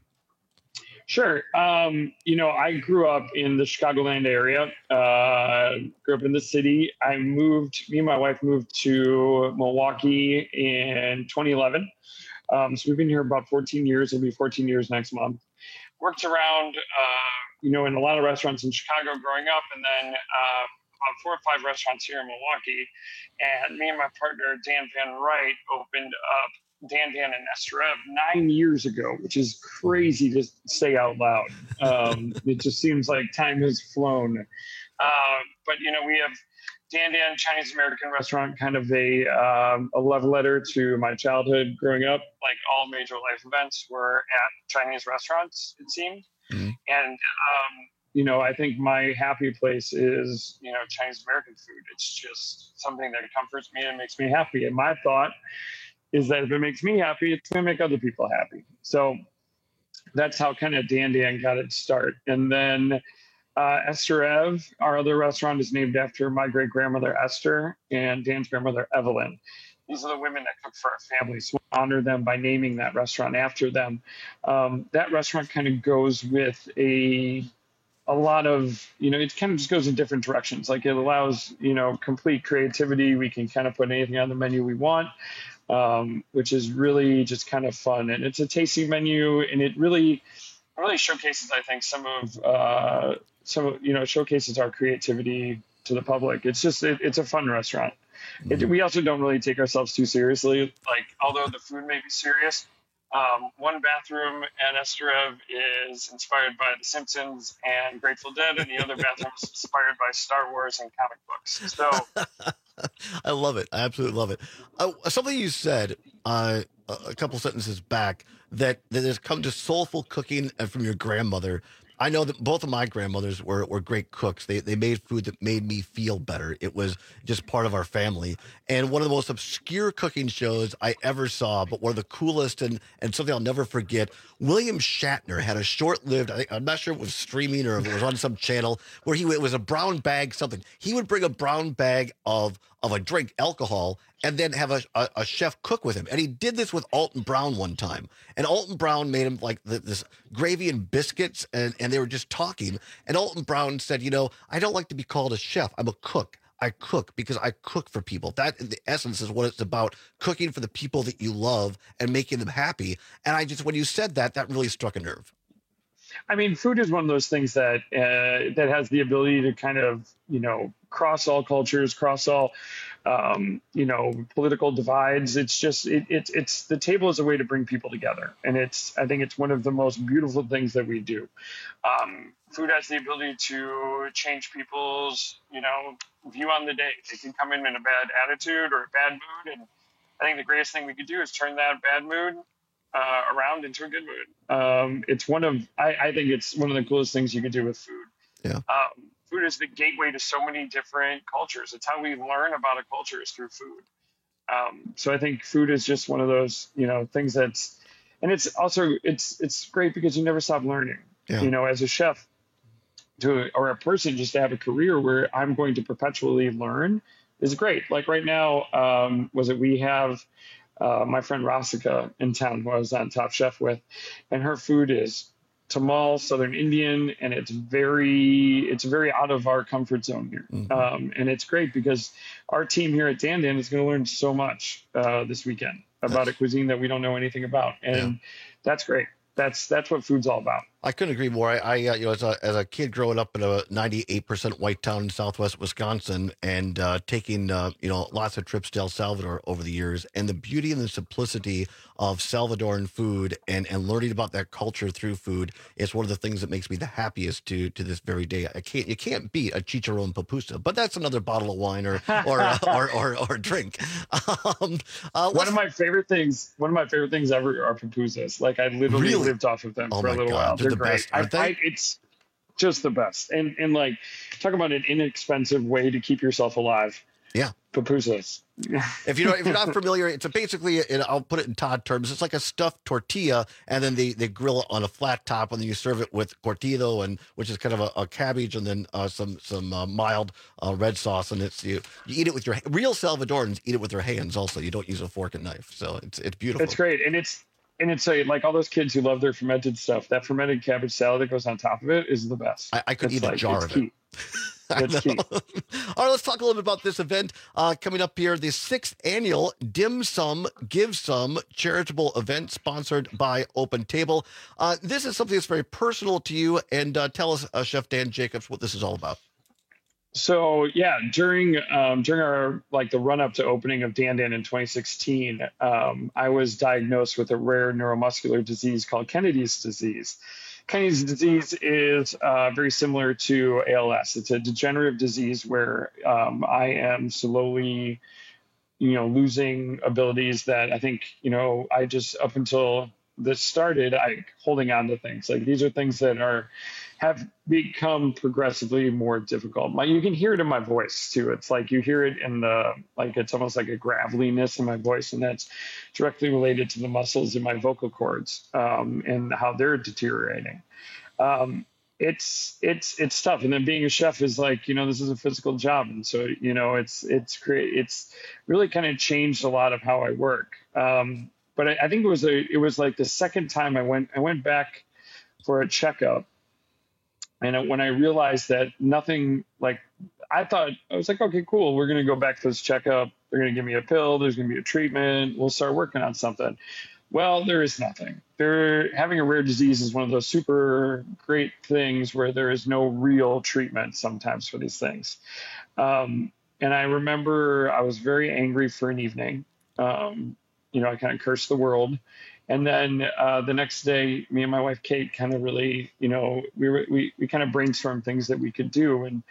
Sure. Um, you know, I grew up in the Chicagoland area, uh, grew up in the city. I moved, me and my wife moved to Milwaukee in twenty eleven. Um, so we've been here about fourteen years. It'll be fourteen years next month. Worked around, uh, you know, in a lot of restaurants in Chicago growing up, and then uh, about four or five restaurants here in Milwaukee. And me and my partner, Dan Van Wright, opened up Dan Dan and Esther Ev nine years ago, which is crazy to say out loud. Um, it just seems like time has flown. Uh, but, you know, we have Dan Dan Chinese American restaurant, kind of a, um, a love letter to my childhood growing up. Like all major life events were at Chinese restaurants, it seemed. Mm-hmm. And, um, you know, I think my happy place is, you know, Chinese American food. It's just something that comforts me and makes me happy. And my thought is that if it makes me happy, it's going to make other people happy. So that's how kind of Dan Dan got its start. And then uh, Esther Ev, our other restaurant, is named after my great grandmother Esther and Dan's grandmother Evelyn. These are the women that cook for our family, so we honor them by naming that restaurant after them. Um, that restaurant kind of goes with a a lot of, you know, it kind of just goes in different directions. Like it allows, you know, complete creativity. We can kind of put anything on the menu we want. Um, which is really just kind of fun. And it's a tasting menu, and it really, really showcases, I think, some of, uh, some, you know, showcases our creativity to the public. It's just, it, it's a fun restaurant. Mm-hmm. It, we also don't really take ourselves too seriously. Like, although the food may be serious, um, one bathroom at Esther Ev is inspired by The Simpsons and Grateful Dead, and the other bathroom is inspired by Star Wars and comic books. So I love it. I absolutely love it. Uh, something you said uh, a couple sentences back that, that has come to soulful cooking from your grandmother. I know that both of my grandmothers were, were great cooks. They they made food that made me feel better. It was just part of our family. And one of the most obscure cooking shows I ever saw, but one of the coolest and, and something I'll never forget, William Shatner had a short-lived, I think, I'm not sure if it was streaming or if it was on some channel, where he it was a brown bag something. He would bring a brown bag of of a drink, alcohol, and then have a, a, a chef cook with him. And he did this with Alton Brown one time. And Alton Brown made him like the, this gravy and biscuits, and, and they were just talking. And Alton Brown said, you know, I don't like to be called a chef. I'm a cook. I cook because I cook for people. That, in the essence, is what it's about, cooking for the people that you love and making them happy. And I just, when you said that, that really struck a nerve. I mean, food is one of those things that uh, that has the ability to kind of, you know, cross all cultures, cross all, um, you know, political divides. It's just it, it, it's the table is a way to bring people together. And it's I think it's one of the most beautiful things that we do. Um, food has the ability to change people's, you know, view on the day. They can come in in a bad attitude or a bad mood. And I think the greatest thing we could do is turn that bad mood Uh, around into a good mood. Um, it's one of, I, I think it's one of the coolest things you can do with food. Yeah. Um, food is the gateway to so many different cultures. It's how we learn about a culture is through food. Um, so I think food is just one of those, you know, things that's, and it's also, it's, it's great because you never stop learning, yeah. you know, as a chef to, or a person just to have a career where I'm going to perpetually learn is great. Like right now, um, was it, we have, Uh, my friend Rasika in town, who I was on Top Chef with, and her food is Tamal, Southern Indian, and it's very, it's very out of our comfort zone here. Mm-hmm. Um, and it's great because our team here at Dan Dan is going to learn so much uh, this weekend about that's, a cuisine that we don't know anything about, and yeah. that's great. That's that's what food's all about. I couldn't agree more. I, I uh, you know, as a as a kid growing up in a ninety-eight percent white town in Southwest Wisconsin, and uh, taking uh, you know lots of trips to El Salvador over the years, and the beauty and the simplicity of Salvadoran food, and, and learning about that culture through food is one of the things that makes me the happiest to to this very day. I can't you can't beat a chicharron pupusa, but that's another bottle of wine or or uh, or, or, or drink. Um, uh, one of my favorite things, one of my favorite things ever are pupusas. Like I literally Really? lived off of them Oh for a my little God, while. they're They're the great. best, aren't I, they? I, it's just the best. And and like talk about an inexpensive way to keep yourself alive. Yeah. Pupusas. If you know, if you're not familiar, it's a basically, and I'll put it in Todd terms, it's like a stuffed tortilla, and then they, they grill it on a flat top, and then you serve it with cortido, and which is kind of a, a cabbage, and then uh, some some uh, mild uh, red sauce, and it's you you eat it with your real Salvadorans eat it with their hands. Also, you don't use a fork and knife, so it's it's beautiful. It's great, and it's and it's a, like all those kids who love their fermented stuff. That fermented cabbage salad that goes on top of it is the best. I, I could It's eat like, a jar it's of key. it. That's key. All right, let's talk a little bit about this event uh, coming up here. The sixth annual Dim Sum Give Some charitable event sponsored by Open Table. Uh, this is something that's very personal to you. And uh, tell us, uh, Chef Dan Jacobs, what this is all about. So yeah, during um, during our like the run up to opening of Dan Dan in twenty sixteen, um, I was diagnosed with a rare neuromuscular disease called Kennedy's disease. Kennedy's disease is uh, very similar to A L S. It's a degenerative disease where um, I am slowly, you know, losing abilities that I think, you know, I just up until this started, I holding on to things. Like these are things that are have become progressively more difficult. My, you can hear it in my voice too. It's like you hear it in the, like it's almost like a graveliness in my voice, and that's directly related to the muscles in my vocal cords um, and how they're deteriorating. Um, it's it's it's tough, and then being a chef is like, you know, this is a physical job, and so you know it's it's great. It's really kind of changed a lot of how I work. Um, but I, I think it was a it was like the second time I went I went back for a checkup. And when I realized that nothing, like I thought, I was like, okay, cool. We're going to go back to this checkup. They're going to give me a pill. There's going to be a treatment. We'll start working on something. Well, there is nothing. They're having a rare disease is one of those super great things where there is no real treatment sometimes for these things. Um, and I remember I was very angry for an evening. Um, you know, I kind of cursed the world. And then uh, the next day, me and my wife, Kate, kind of really, you know, we were, we, we kind of brainstormed things that we could do. And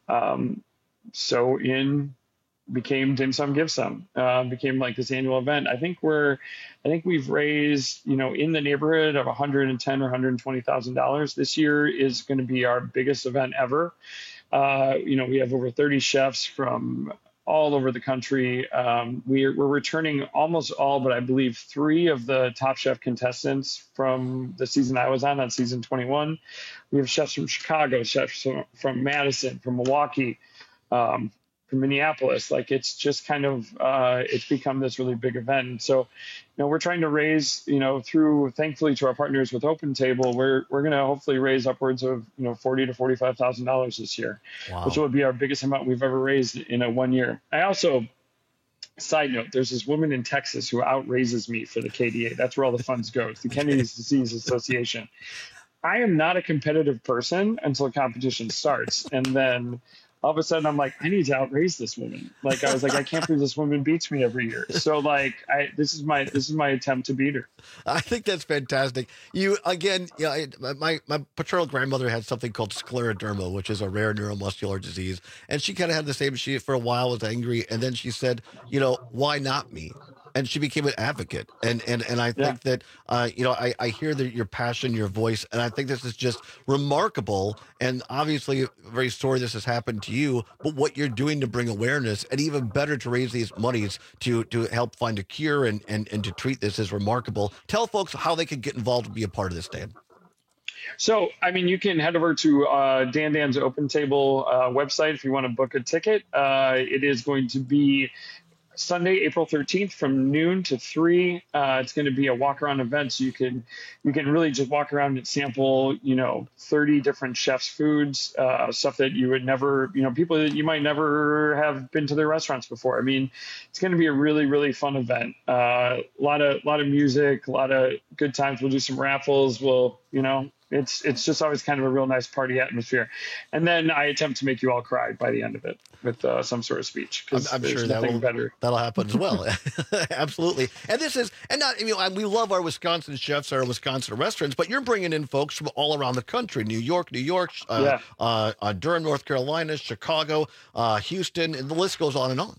um, so in became Dim Sum Give Some, uh, became like this annual event. I think we're, I think we've raised, you know, in the neighborhood of one hundred ten thousand dollars or one hundred twenty thousand dollars. This year is going to be our biggest event ever. Uh, you know, we have over thirty chefs from all over the country. Um, we're, we're returning almost all, but I believe three of the Top Chef contestants from the season I was on, on season twenty-one. We have chefs from Chicago, chefs from, from Madison, from Milwaukee, um, from Minneapolis. Like it's just kind of, uh, it's become this really big event. And so, you know, we're trying to raise, you know, through, thankfully to our partners with Open Table, we're, we're going to hopefully raise upwards of, you know, forty to forty-five thousand dollars this year, Wow. which will be our biggest amount we've ever raised in a one year. I also, side note, there's this woman in Texas who outraises me for the K D A. That's where all the funds go. It's the Kennedy's Disease Association. I am not a competitive person until a competition starts. And then all of a sudden I'm like, I need to outraise this woman. Like I was like, I can't believe this woman beats me every year. So like, I, this is my, this is my attempt to beat her. I think that's fantastic. You again, yeah. You know, my my paternal grandmother had something called scleroderma, which is a rare neuromuscular disease, and she kind of had the same. She for a while was angry, and then she said, you know, why not me? And she became an advocate. And and and I think yeah. that uh, you know, I I hear that your passion, your voice, and I think this is just remarkable. And obviously, very sorry this has happened to you, but what you're doing to bring awareness, and even better to raise these monies to to help find a cure and and and to treat this is remarkable. Tell folks how they can get involved and be a part of this, Dan. So, I mean, you can head over to uh, Dan Dan's Open Table uh, website if you want to book a ticket. Uh, it is going to be Sunday, April thirteenth from noon to three. Uh, it's going to be a walk around event. So you can, you can really just walk around and sample, you know, thirty different chefs' foods, uh, stuff that you would never, you know, people that you might never have been to their restaurants before. I mean, it's going to be a really, really fun event. Uh, a lot of, lot of music, a lot of good times. We'll do some raffles. We'll, you know, it's it's just always kind of a real nice party atmosphere. And then I attempt to make you all cry by the end of it with uh, some sort of speech. I'm, I'm sure that will, better. that'll happen as well. Absolutely. And this is, and not, you know, we love our Wisconsin chefs, our Wisconsin restaurants, but you're bringing in folks from all around the country, New York, New York, uh, yeah. uh, uh, Durham, North Carolina, Chicago, uh, Houston, and the list goes on and on.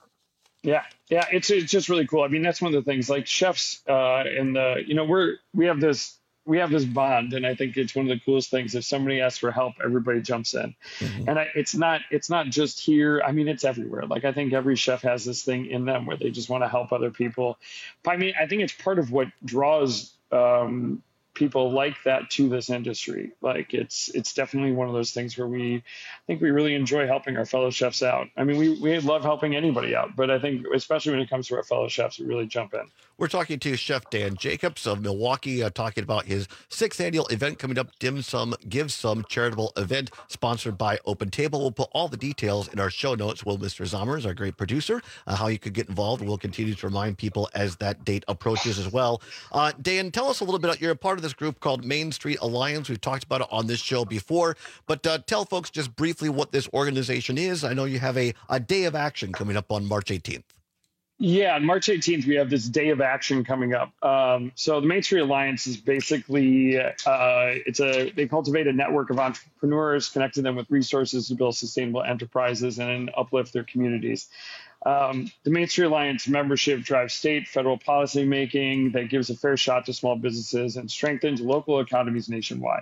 Yeah, yeah, it's it's just really cool. I mean, that's one of the things. Like chefs, uh, in the you know we're we have this we have this bond, and I think it's one of the coolest things. If somebody asks for help, everybody jumps in, mm-hmm. and I, it's not it's not just here. I mean, it's everywhere. Like I think every chef has this thing in them where they just want to help other people. I mean, I think it's part of what draws um, people like that to this industry. Like it's it's definitely one of those things where we I think we really enjoy helping our fellow chefs out. I mean, we we love helping anybody out, but I think especially when it comes to our fellow chefs, we really jump in. We're talking to Chef Dan Jacobs of Milwaukee, uh, talking about his sixth annual event coming up, Dim Sum, Give Some charitable event sponsored by Open Table. We'll put all the details in our show notes. Will Mister Zommers, our great producer, uh, how you could get involved. We'll continue to remind people as that date approaches as well. Uh, Dan, tell us a little bit. You're a part of this group called Main Street Alliance. We've talked about it on this show before, but uh, tell folks just briefly what this organization is. I know you have a, a day of action coming up on March eighteenth. Yeah, on March eighteenth, we have this day of action coming up. Um, so the Main Street Alliance is basically, uh, it's a, they cultivate a network of entrepreneurs, connecting them with resources to build sustainable enterprises and uplift their communities. Um, the Main Street Alliance membership drives state, federal policy making that gives a fair shot to small businesses and strengthens local economies nationwide.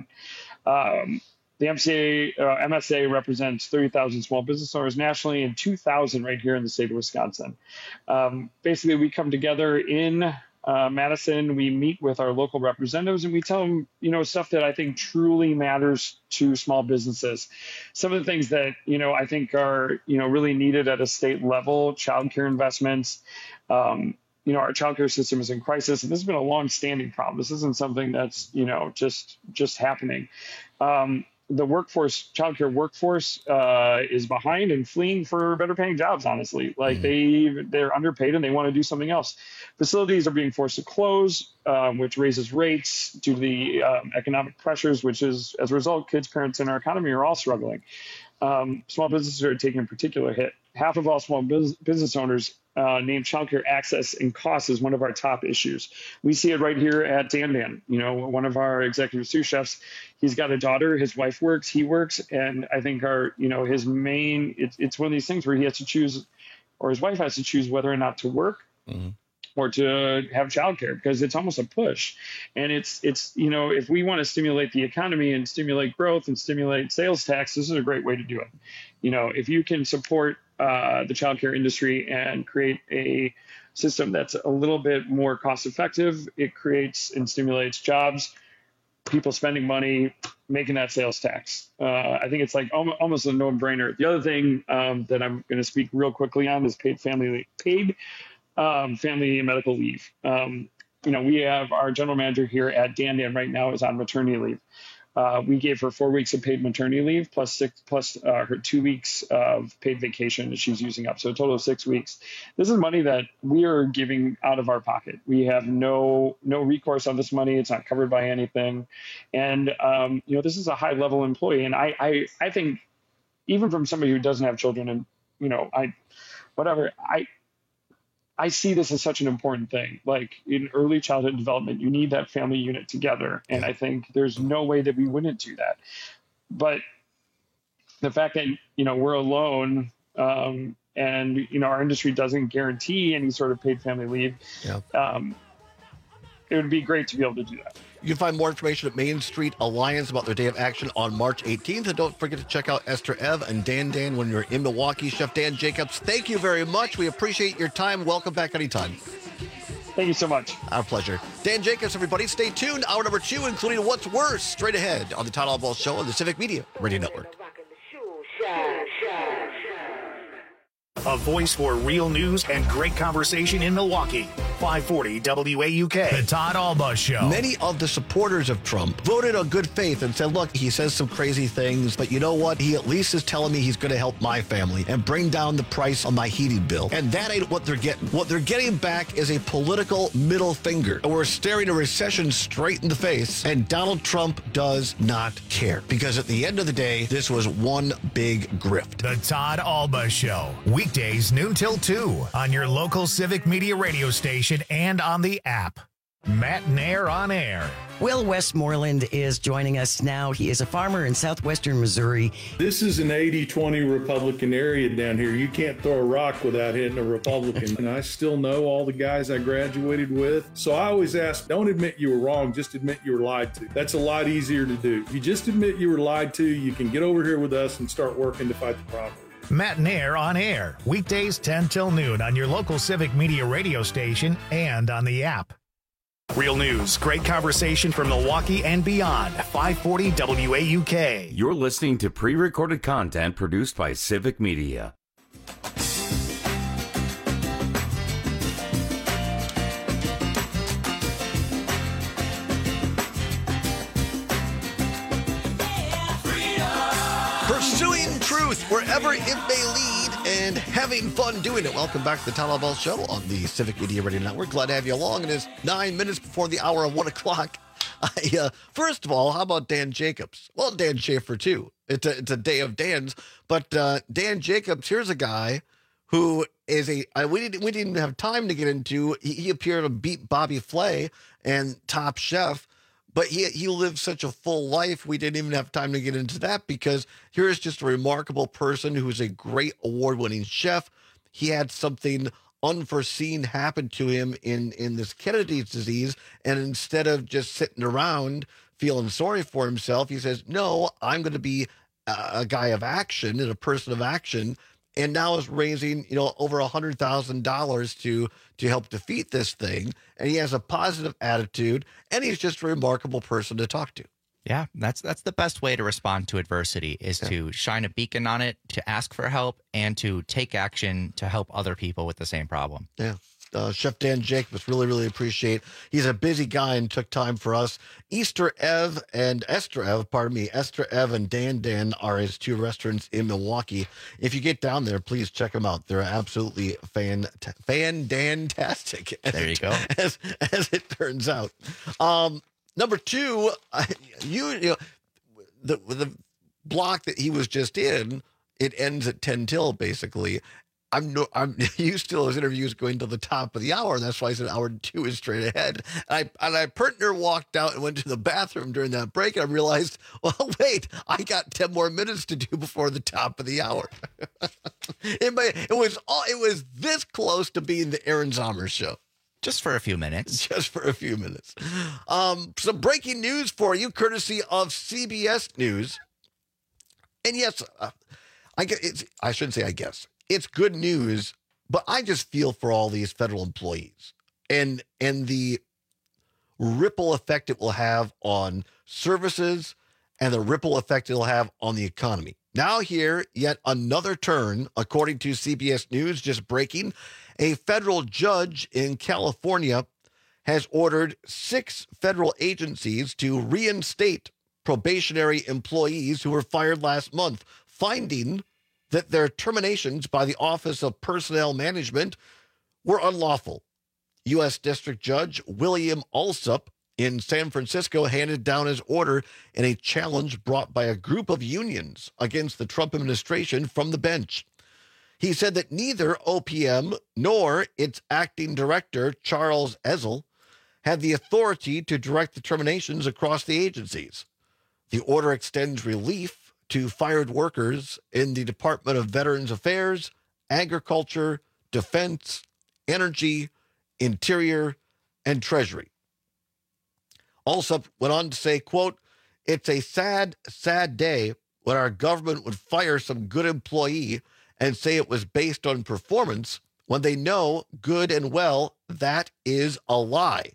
Um, The M C A, uh, M S A represents thirty thousand small business owners nationally and two thousand right here in the state of Wisconsin. Um, basically, we come together in uh, Madison. We meet with our local representatives and we tell them, you know, stuff that I think truly matters to small businesses. Some of the things that, you know, I think are, you know, really needed at a state level, childcare investments. Um, you know, our childcare system is in crisis, and this has been a long-standing problem. This isn't something that's, you know, just just happening. Um, The workforce, childcare workforce, uh, is behind and fleeing for better paying jobs, honestly. Like mm-hmm. they, they're underpaid and they want to do something else. Facilities are being forced to close, um, which raises rates due to the um, economic pressures, which is, as a result, kids, parents, and our economy are all struggling. Um, small businesses are taking a particular hit. Half of all small business, business owners uh, name childcare access and cost as one of our top issues. We see it right here at Dan Dan. You know, one of our executive sous chefs, he's got a daughter, his wife works, he works, and I think our, you know, his main, it's, it's one of these things where he has to choose, or his wife has to choose whether or not to work. Mm-hmm. or to have childcare, because it's almost a push. And it's, it's, you know, if we want to stimulate the economy and stimulate growth and stimulate sales tax, this is a great way to do it. You know, if you can support uh, the childcare industry and create a system that's a little bit more cost effective, it creates and stimulates jobs, people spending money, making that sales tax. Uh, I think it's like almost, almost a no-brainer. The other thing um, that I'm going to speak real quickly on is paid family paid Um, family and medical leave. Um, you know, we have our general manager here at Dan Dan right now is on maternity leave. Uh, we gave her four weeks of paid maternity leave plus six plus uh, her two weeks of paid vacation that she's using up. So a total of six weeks. This is money that we are giving out of our pocket. We have no no recourse on this money. It's not covered by anything. And um, you know, this is a high level employee. And I, I I think even from somebody who doesn't have children and you know I whatever I. I see this as such an important thing. Like in early childhood development, you need that family unit together. And I think there's no way that we wouldn't do that. But the fact that, you know, we're alone um, and, you know, our industry doesn't guarantee any sort of paid family leave, yeah. um, it would be great to be able to do that. You can find more information at Main Street Alliance about their day of action on March eighteenth. And don't forget to check out Esther Ev and Dan Dan when you're in Milwaukee. Chef Dan Jacobs, thank you very much. We appreciate your time. Welcome back anytime. Thank you so much. Our pleasure. Dan Jacobs, everybody. Stay tuned. Hour number two, including What's Worse, straight ahead on the Todd Albaugh Show on the Civic Media Radio Network. a voice for real news and great conversation in Milwaukee. five forty W A U K. The Todd Alba Show. Many of the supporters of Trump voted on good faith and said, look, he says some crazy things, but you know what? He at least is telling me he's going to help my family and bring down the price on my heating bill. And that ain't what they're getting. What they're getting back is a political middle finger. And we're staring a recession straight in the face, and Donald Trump does not care. Because at the end of the day, this was one big grift. The Todd Alba Show. Weekdays noon till two on your local Civic Media radio station and on the app. Matt Nair on air. Will Westmoreland is joining us now. He is a farmer in southwestern Missouri. This is an eighty twenty Republican area down here. You can't throw a rock without hitting a Republican. And I still know all the guys I graduated with. So I always ask, don't admit you were wrong, just admit you were lied to. That's a lot easier to do. If you just admit you were lied to, you can get over here with us and start working to fight the problem. Matt Nair on air. Weekdays ten till noon on your local Civic Media radio station and on the app. Real news, great conversation from Milwaukee and beyond. five forty W A U K. You're listening to pre-recorded content produced by Civic Media. Pursuing truth wherever it may lead and having fun doing it. Welcome back to the Todd Alba Show on the Civic Media Radio Network. Glad to have you along. It is nine minutes before the hour of one o'clock. I, uh, first of all, how about Dan Jacobs? Well, Dan Schaefer, too. It's a, it's a day of Dan's. But uh, Dan Jacobs, here's a guy who is a, I, we, didn't, we didn't even have time to get into. He, he appeared to beat Bobby Flay and Top Chef. But he he lived such a full life, we didn't even have time to get into that, because here is just a remarkable person who is a great award-winning chef. He had something unforeseen happen to him in, in this Kennedy's disease, and instead of just sitting around feeling sorry for himself, he says, no, I'm going to be a, a guy of action and a person of action, and now is raising, you know, over one hundred thousand dollars to to help defeat this thing. And he has a positive attitude, and he's just a remarkable person to talk to. Yeah, that's that's the best way to respond to adversity, is yeah. to shine a beacon on it, to ask for help, and to take action to help other people with the same problem. Yeah. Uh, Chef Dan Jacobs, really, really appreciate. He's a busy guy and took time for us. Easter Ev and Esther Ev, pardon me, Esther Ev and Dan Dan are his two restaurants in Milwaukee. If you get down there, please check them out. They're absolutely fan, fan-dan-tastic. There you go. As, as it turns out. Um, number two, you, you know, the, the block that he was just in, it ends at ten till, basically. I'm no, I'm used to those interviews going to the top of the hour. That's why I said hour two is straight ahead. And I, and I partner walked out and went to the bathroom during that break, and I realized, well, wait, I got ten more minutes to do before the top of the hour. it, may, it was all, it was this close to being the Aaron Zomer show. Just for a few minutes. Just for a few minutes. Um, some breaking news for you, courtesy of C B S News. And yes, uh, I guess it's, I shouldn't say I guess. It's good news, but I just feel for all these federal employees and and the ripple effect it will have on services and the ripple effect it'll have on the economy. Now here, yet another turn, according to C B S News, just breaking. A federal judge in California has ordered six federal agencies to reinstate probationary employees who were fired last month, finding that their terminations by the Office of Personnel Management were unlawful. U S District Judge William Alsup in San Francisco handed down his order in a challenge brought by a group of unions against the Trump administration from the bench. He said that neither O P M nor its acting director, Charles Ezel, had the authority to direct the terminations across the agencies. The order extends relief to fired workers in the Department of Veterans Affairs, Agriculture, Defense, Energy, Interior, and Treasury. Also went on to say, quote, it's a sad, sad day when our government would fire some good employee and say it was based on performance when they know good and well that is a lie.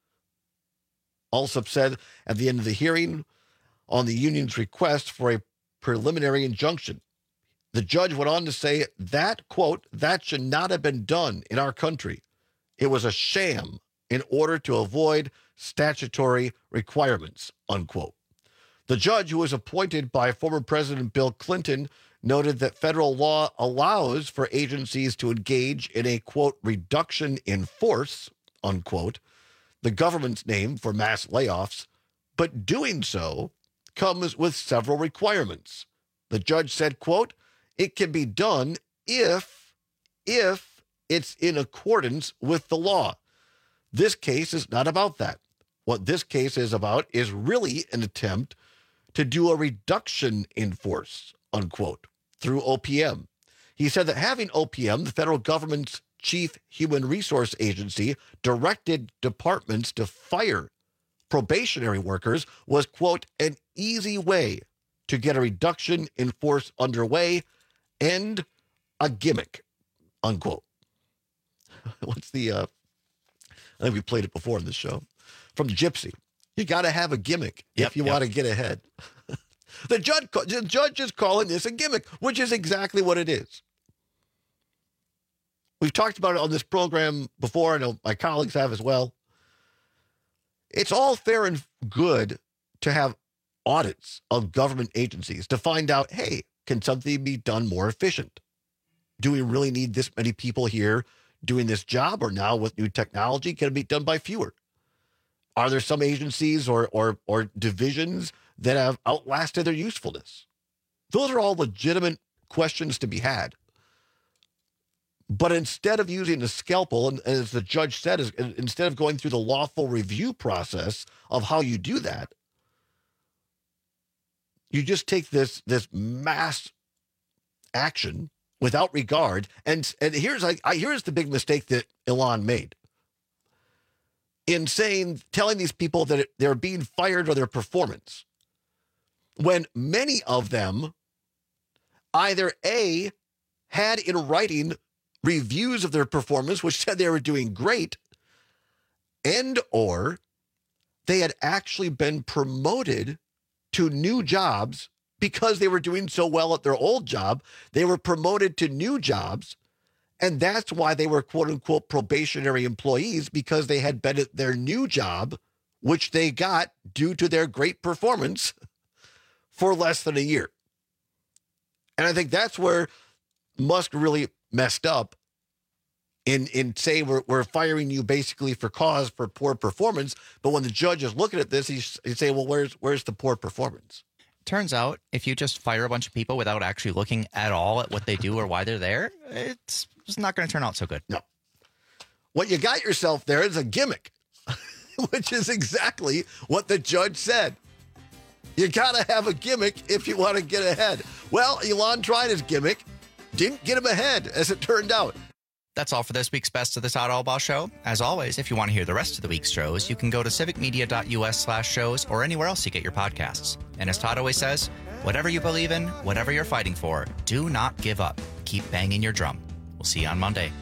Alsup said at the end of the hearing on the union's request for a preliminary injunction. The judge went on to say that, quote, that should not have been done in our country. It was a sham in order to avoid statutory requirements, unquote. The judge, who was appointed by former President Bill Clinton, noted that federal law allows for agencies to engage in a, quote, reduction in force, unquote, the government's name for mass layoffs, but doing so comes with several requirements. The judge said, quote, it can be done if, if it's in accordance with the law. This case is not about that. What this case is about is really an attempt to do a reduction in force, unquote, through O P M. He said that having O P M, the federal government's chief human resource agency, directed departments to fire probationary workers was, quote, an easy way to get a reduction in force underway and a gimmick, unquote. What's the, uh, I think we played it before in this show, from the Gypsy. You got to have a gimmick yep, if you yep. want to get ahead. the, judge, the judge is calling this a gimmick, which is exactly what it is. We've talked about it on this program before. I know my colleagues have as well. It's all fair and good to have audits of government agencies to find out, hey, can something be done more efficient? Do we really need this many people here doing this job? Or now with new technology, can it be done by fewer? Are there some agencies or or or divisions that have outlasted their usefulness? Those are all legitimate questions to be had. But instead of using the scalpel, and as the judge said, is, instead of going through the lawful review process of how you do that, you just take this this mass action without regard. And and here's I, I here's the big mistake that Elon made in saying, telling these people that they're being fired for their performance, when many of them either A, had in writing reviews of their performance, which said they were doing great, and or they had actually been promoted to new jobs because they were doing so well at their old job. They were promoted to new jobs, and that's why they were, quote unquote, probationary employees, because they had been at their new job, which they got due to their great performance, for less than a year. And I think that's where Musk really messed up in, in saying we're, we're firing you basically for cause for poor performance. But when the judge is looking at this, he's, he's saying, well, where's, where's the poor performance? Turns out, if you just fire a bunch of people without actually looking at all at what they do or why they're there, it's, it's not going to turn out so good. No. What you got yourself there is a gimmick, which is exactly what the judge said. You got to have a gimmick if you want to get ahead. Well, Elon tried his gimmick, didn't get him ahead, as it turned out. That's all for this week's Best of the Todd Albaugh Show. As always, if you want to hear the rest of the week's shows, you can go to civicmedia.us slash shows or anywhere else you get your podcasts. And as Todd always says, whatever you believe in, whatever you're fighting for, do not give up. Keep banging your drum. We'll see you on Monday.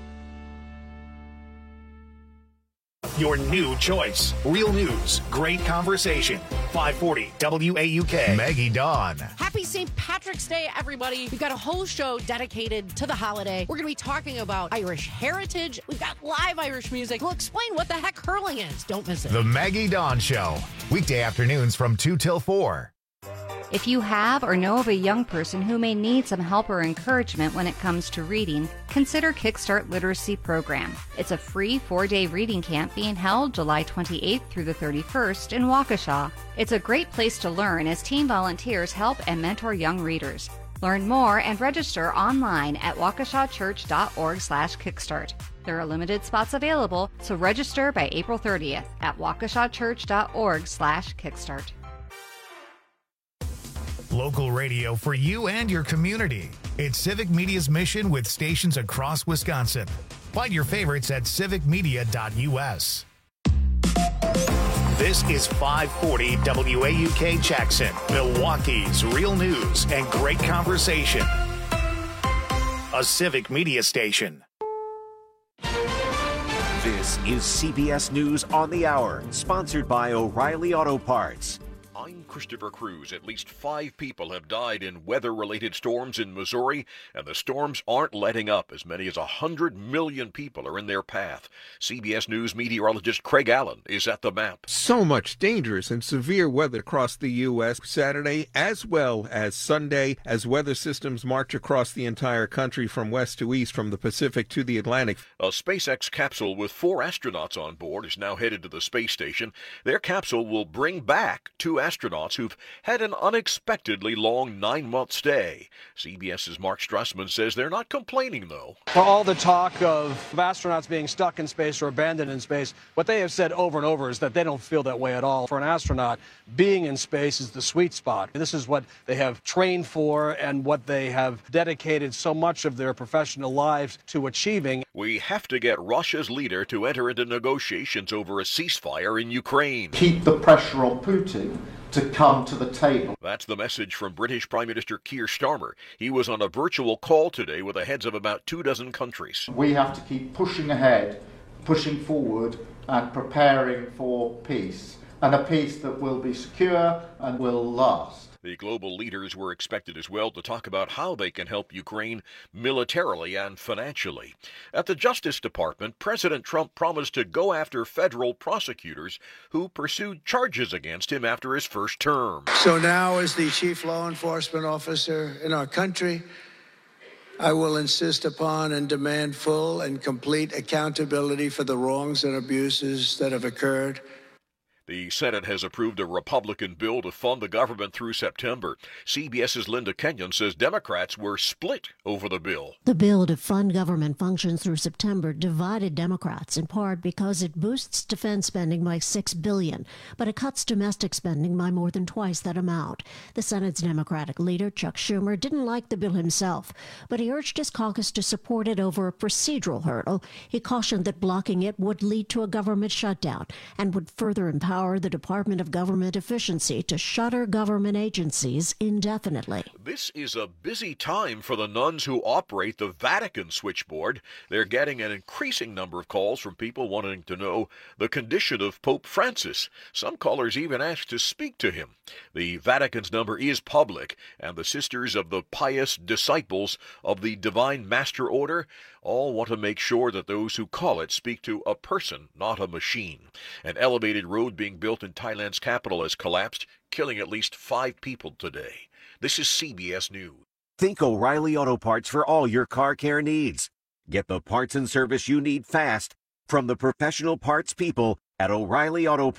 Your new choice. Real news. Great conversation. five forty W A U K. Maggie Dawn. Happy Saint Patrick's Day, everybody. We've got a whole show dedicated to the holiday. We're going to be talking about Irish heritage. We've got live Irish music. We'll explain what the heck hurling is. Don't miss it. The Maggie Dawn Show. Weekday afternoons from two till four. If you have or know of a young person who may need some help or encouragement when it comes to reading, consider Kickstart Literacy Program. It's a free four-day reading camp being held July twenty-eighth through the thirty-first in Waukesha. It's a great place to learn as teen volunteers help and mentor young readers. Learn more and register online at waukeshachurch.org slash kickstart. There are limited spots available, so register by April thirtieth at waukeshachurch.org slash kickstart. Local radio for you and your community. It's Civic Media's mission with stations across Wisconsin. Find your favorites at civic media dot U S. This is five forty W A U K Jackson, Milwaukee's real news and great conversation. A Civic Media station. This is C B S News on the Hour, sponsored by O'Reilly Auto Parts. I'm Chris. Christopher Cruz. At least five people have died in weather-related storms in Missouri, and the storms aren't letting up. As many as one hundred million people are in their path. C B S News meteorologist Craig Allen is at the map. So much dangerous and severe weather across the U S Saturday as well as Sunday as weather systems march across the entire country from west to east, from the Pacific to the Atlantic. A SpaceX capsule with four astronauts on board is now headed to the space station. Their capsule will bring back two astronauts who've had an unexpectedly long nine-month stay. CBS's Mark Strassman says they're not complaining, though. For all the talk of astronauts being stuck in space or abandoned in space, what they have said over and over is that they don't feel that way at all. For an astronaut, being in space is the sweet spot. This is what they have trained for and what they have dedicated so much of their professional lives to achieving. We have to get Russia's leader to enter into negotiations over a ceasefire in Ukraine. Keep the pressure on Putin to come to the table. That's the message from British Prime Minister Keir Starmer. He was on a virtual call today with the heads of about two dozen countries. We have to keep pushing ahead, pushing forward, and preparing for peace, and a peace that will be secure and will last. The global leaders were expected as well to talk about how they can help Ukraine militarily and financially. At the Justice Department, President Trump promised to go after federal prosecutors who pursued charges against him after his first term. So now, as the chief law enforcement officer in our country, I will insist upon and demand full and complete accountability for the wrongs and abuses that have occurred. The Senate has approved a Republican bill to fund the government through September. CBS's Linda Kenyon says Democrats were split over the bill. The bill to fund government functions through September divided Democrats, in part because it boosts defense spending by six billion dollars, but it cuts domestic spending by more than twice that amount. The Senate's Democratic leader, Chuck Schumer, didn't like the bill himself, but he urged his caucus to support it over a procedural hurdle. He cautioned that blocking it would lead to a government shutdown and would further empower the Department of Government Efficiency to shutter government agencies indefinitely. This is a busy time for the nuns who operate the Vatican switchboard. They're getting an increasing number of calls from people wanting to know the condition of Pope Francis. Some callers even asked to speak to him. The Vatican's number is public, and the Sisters of the Pious Disciples of the Divine Master Order all want to make sure that those who call it speak to a person, not a machine. An elevated road being built in Thailand's capital has collapsed, killing at least five people today. This is C B S News. Think O'Reilly Auto Parts for all your car care needs. Get the parts and service you need fast from the professional parts people at O'Reilly Auto Parts.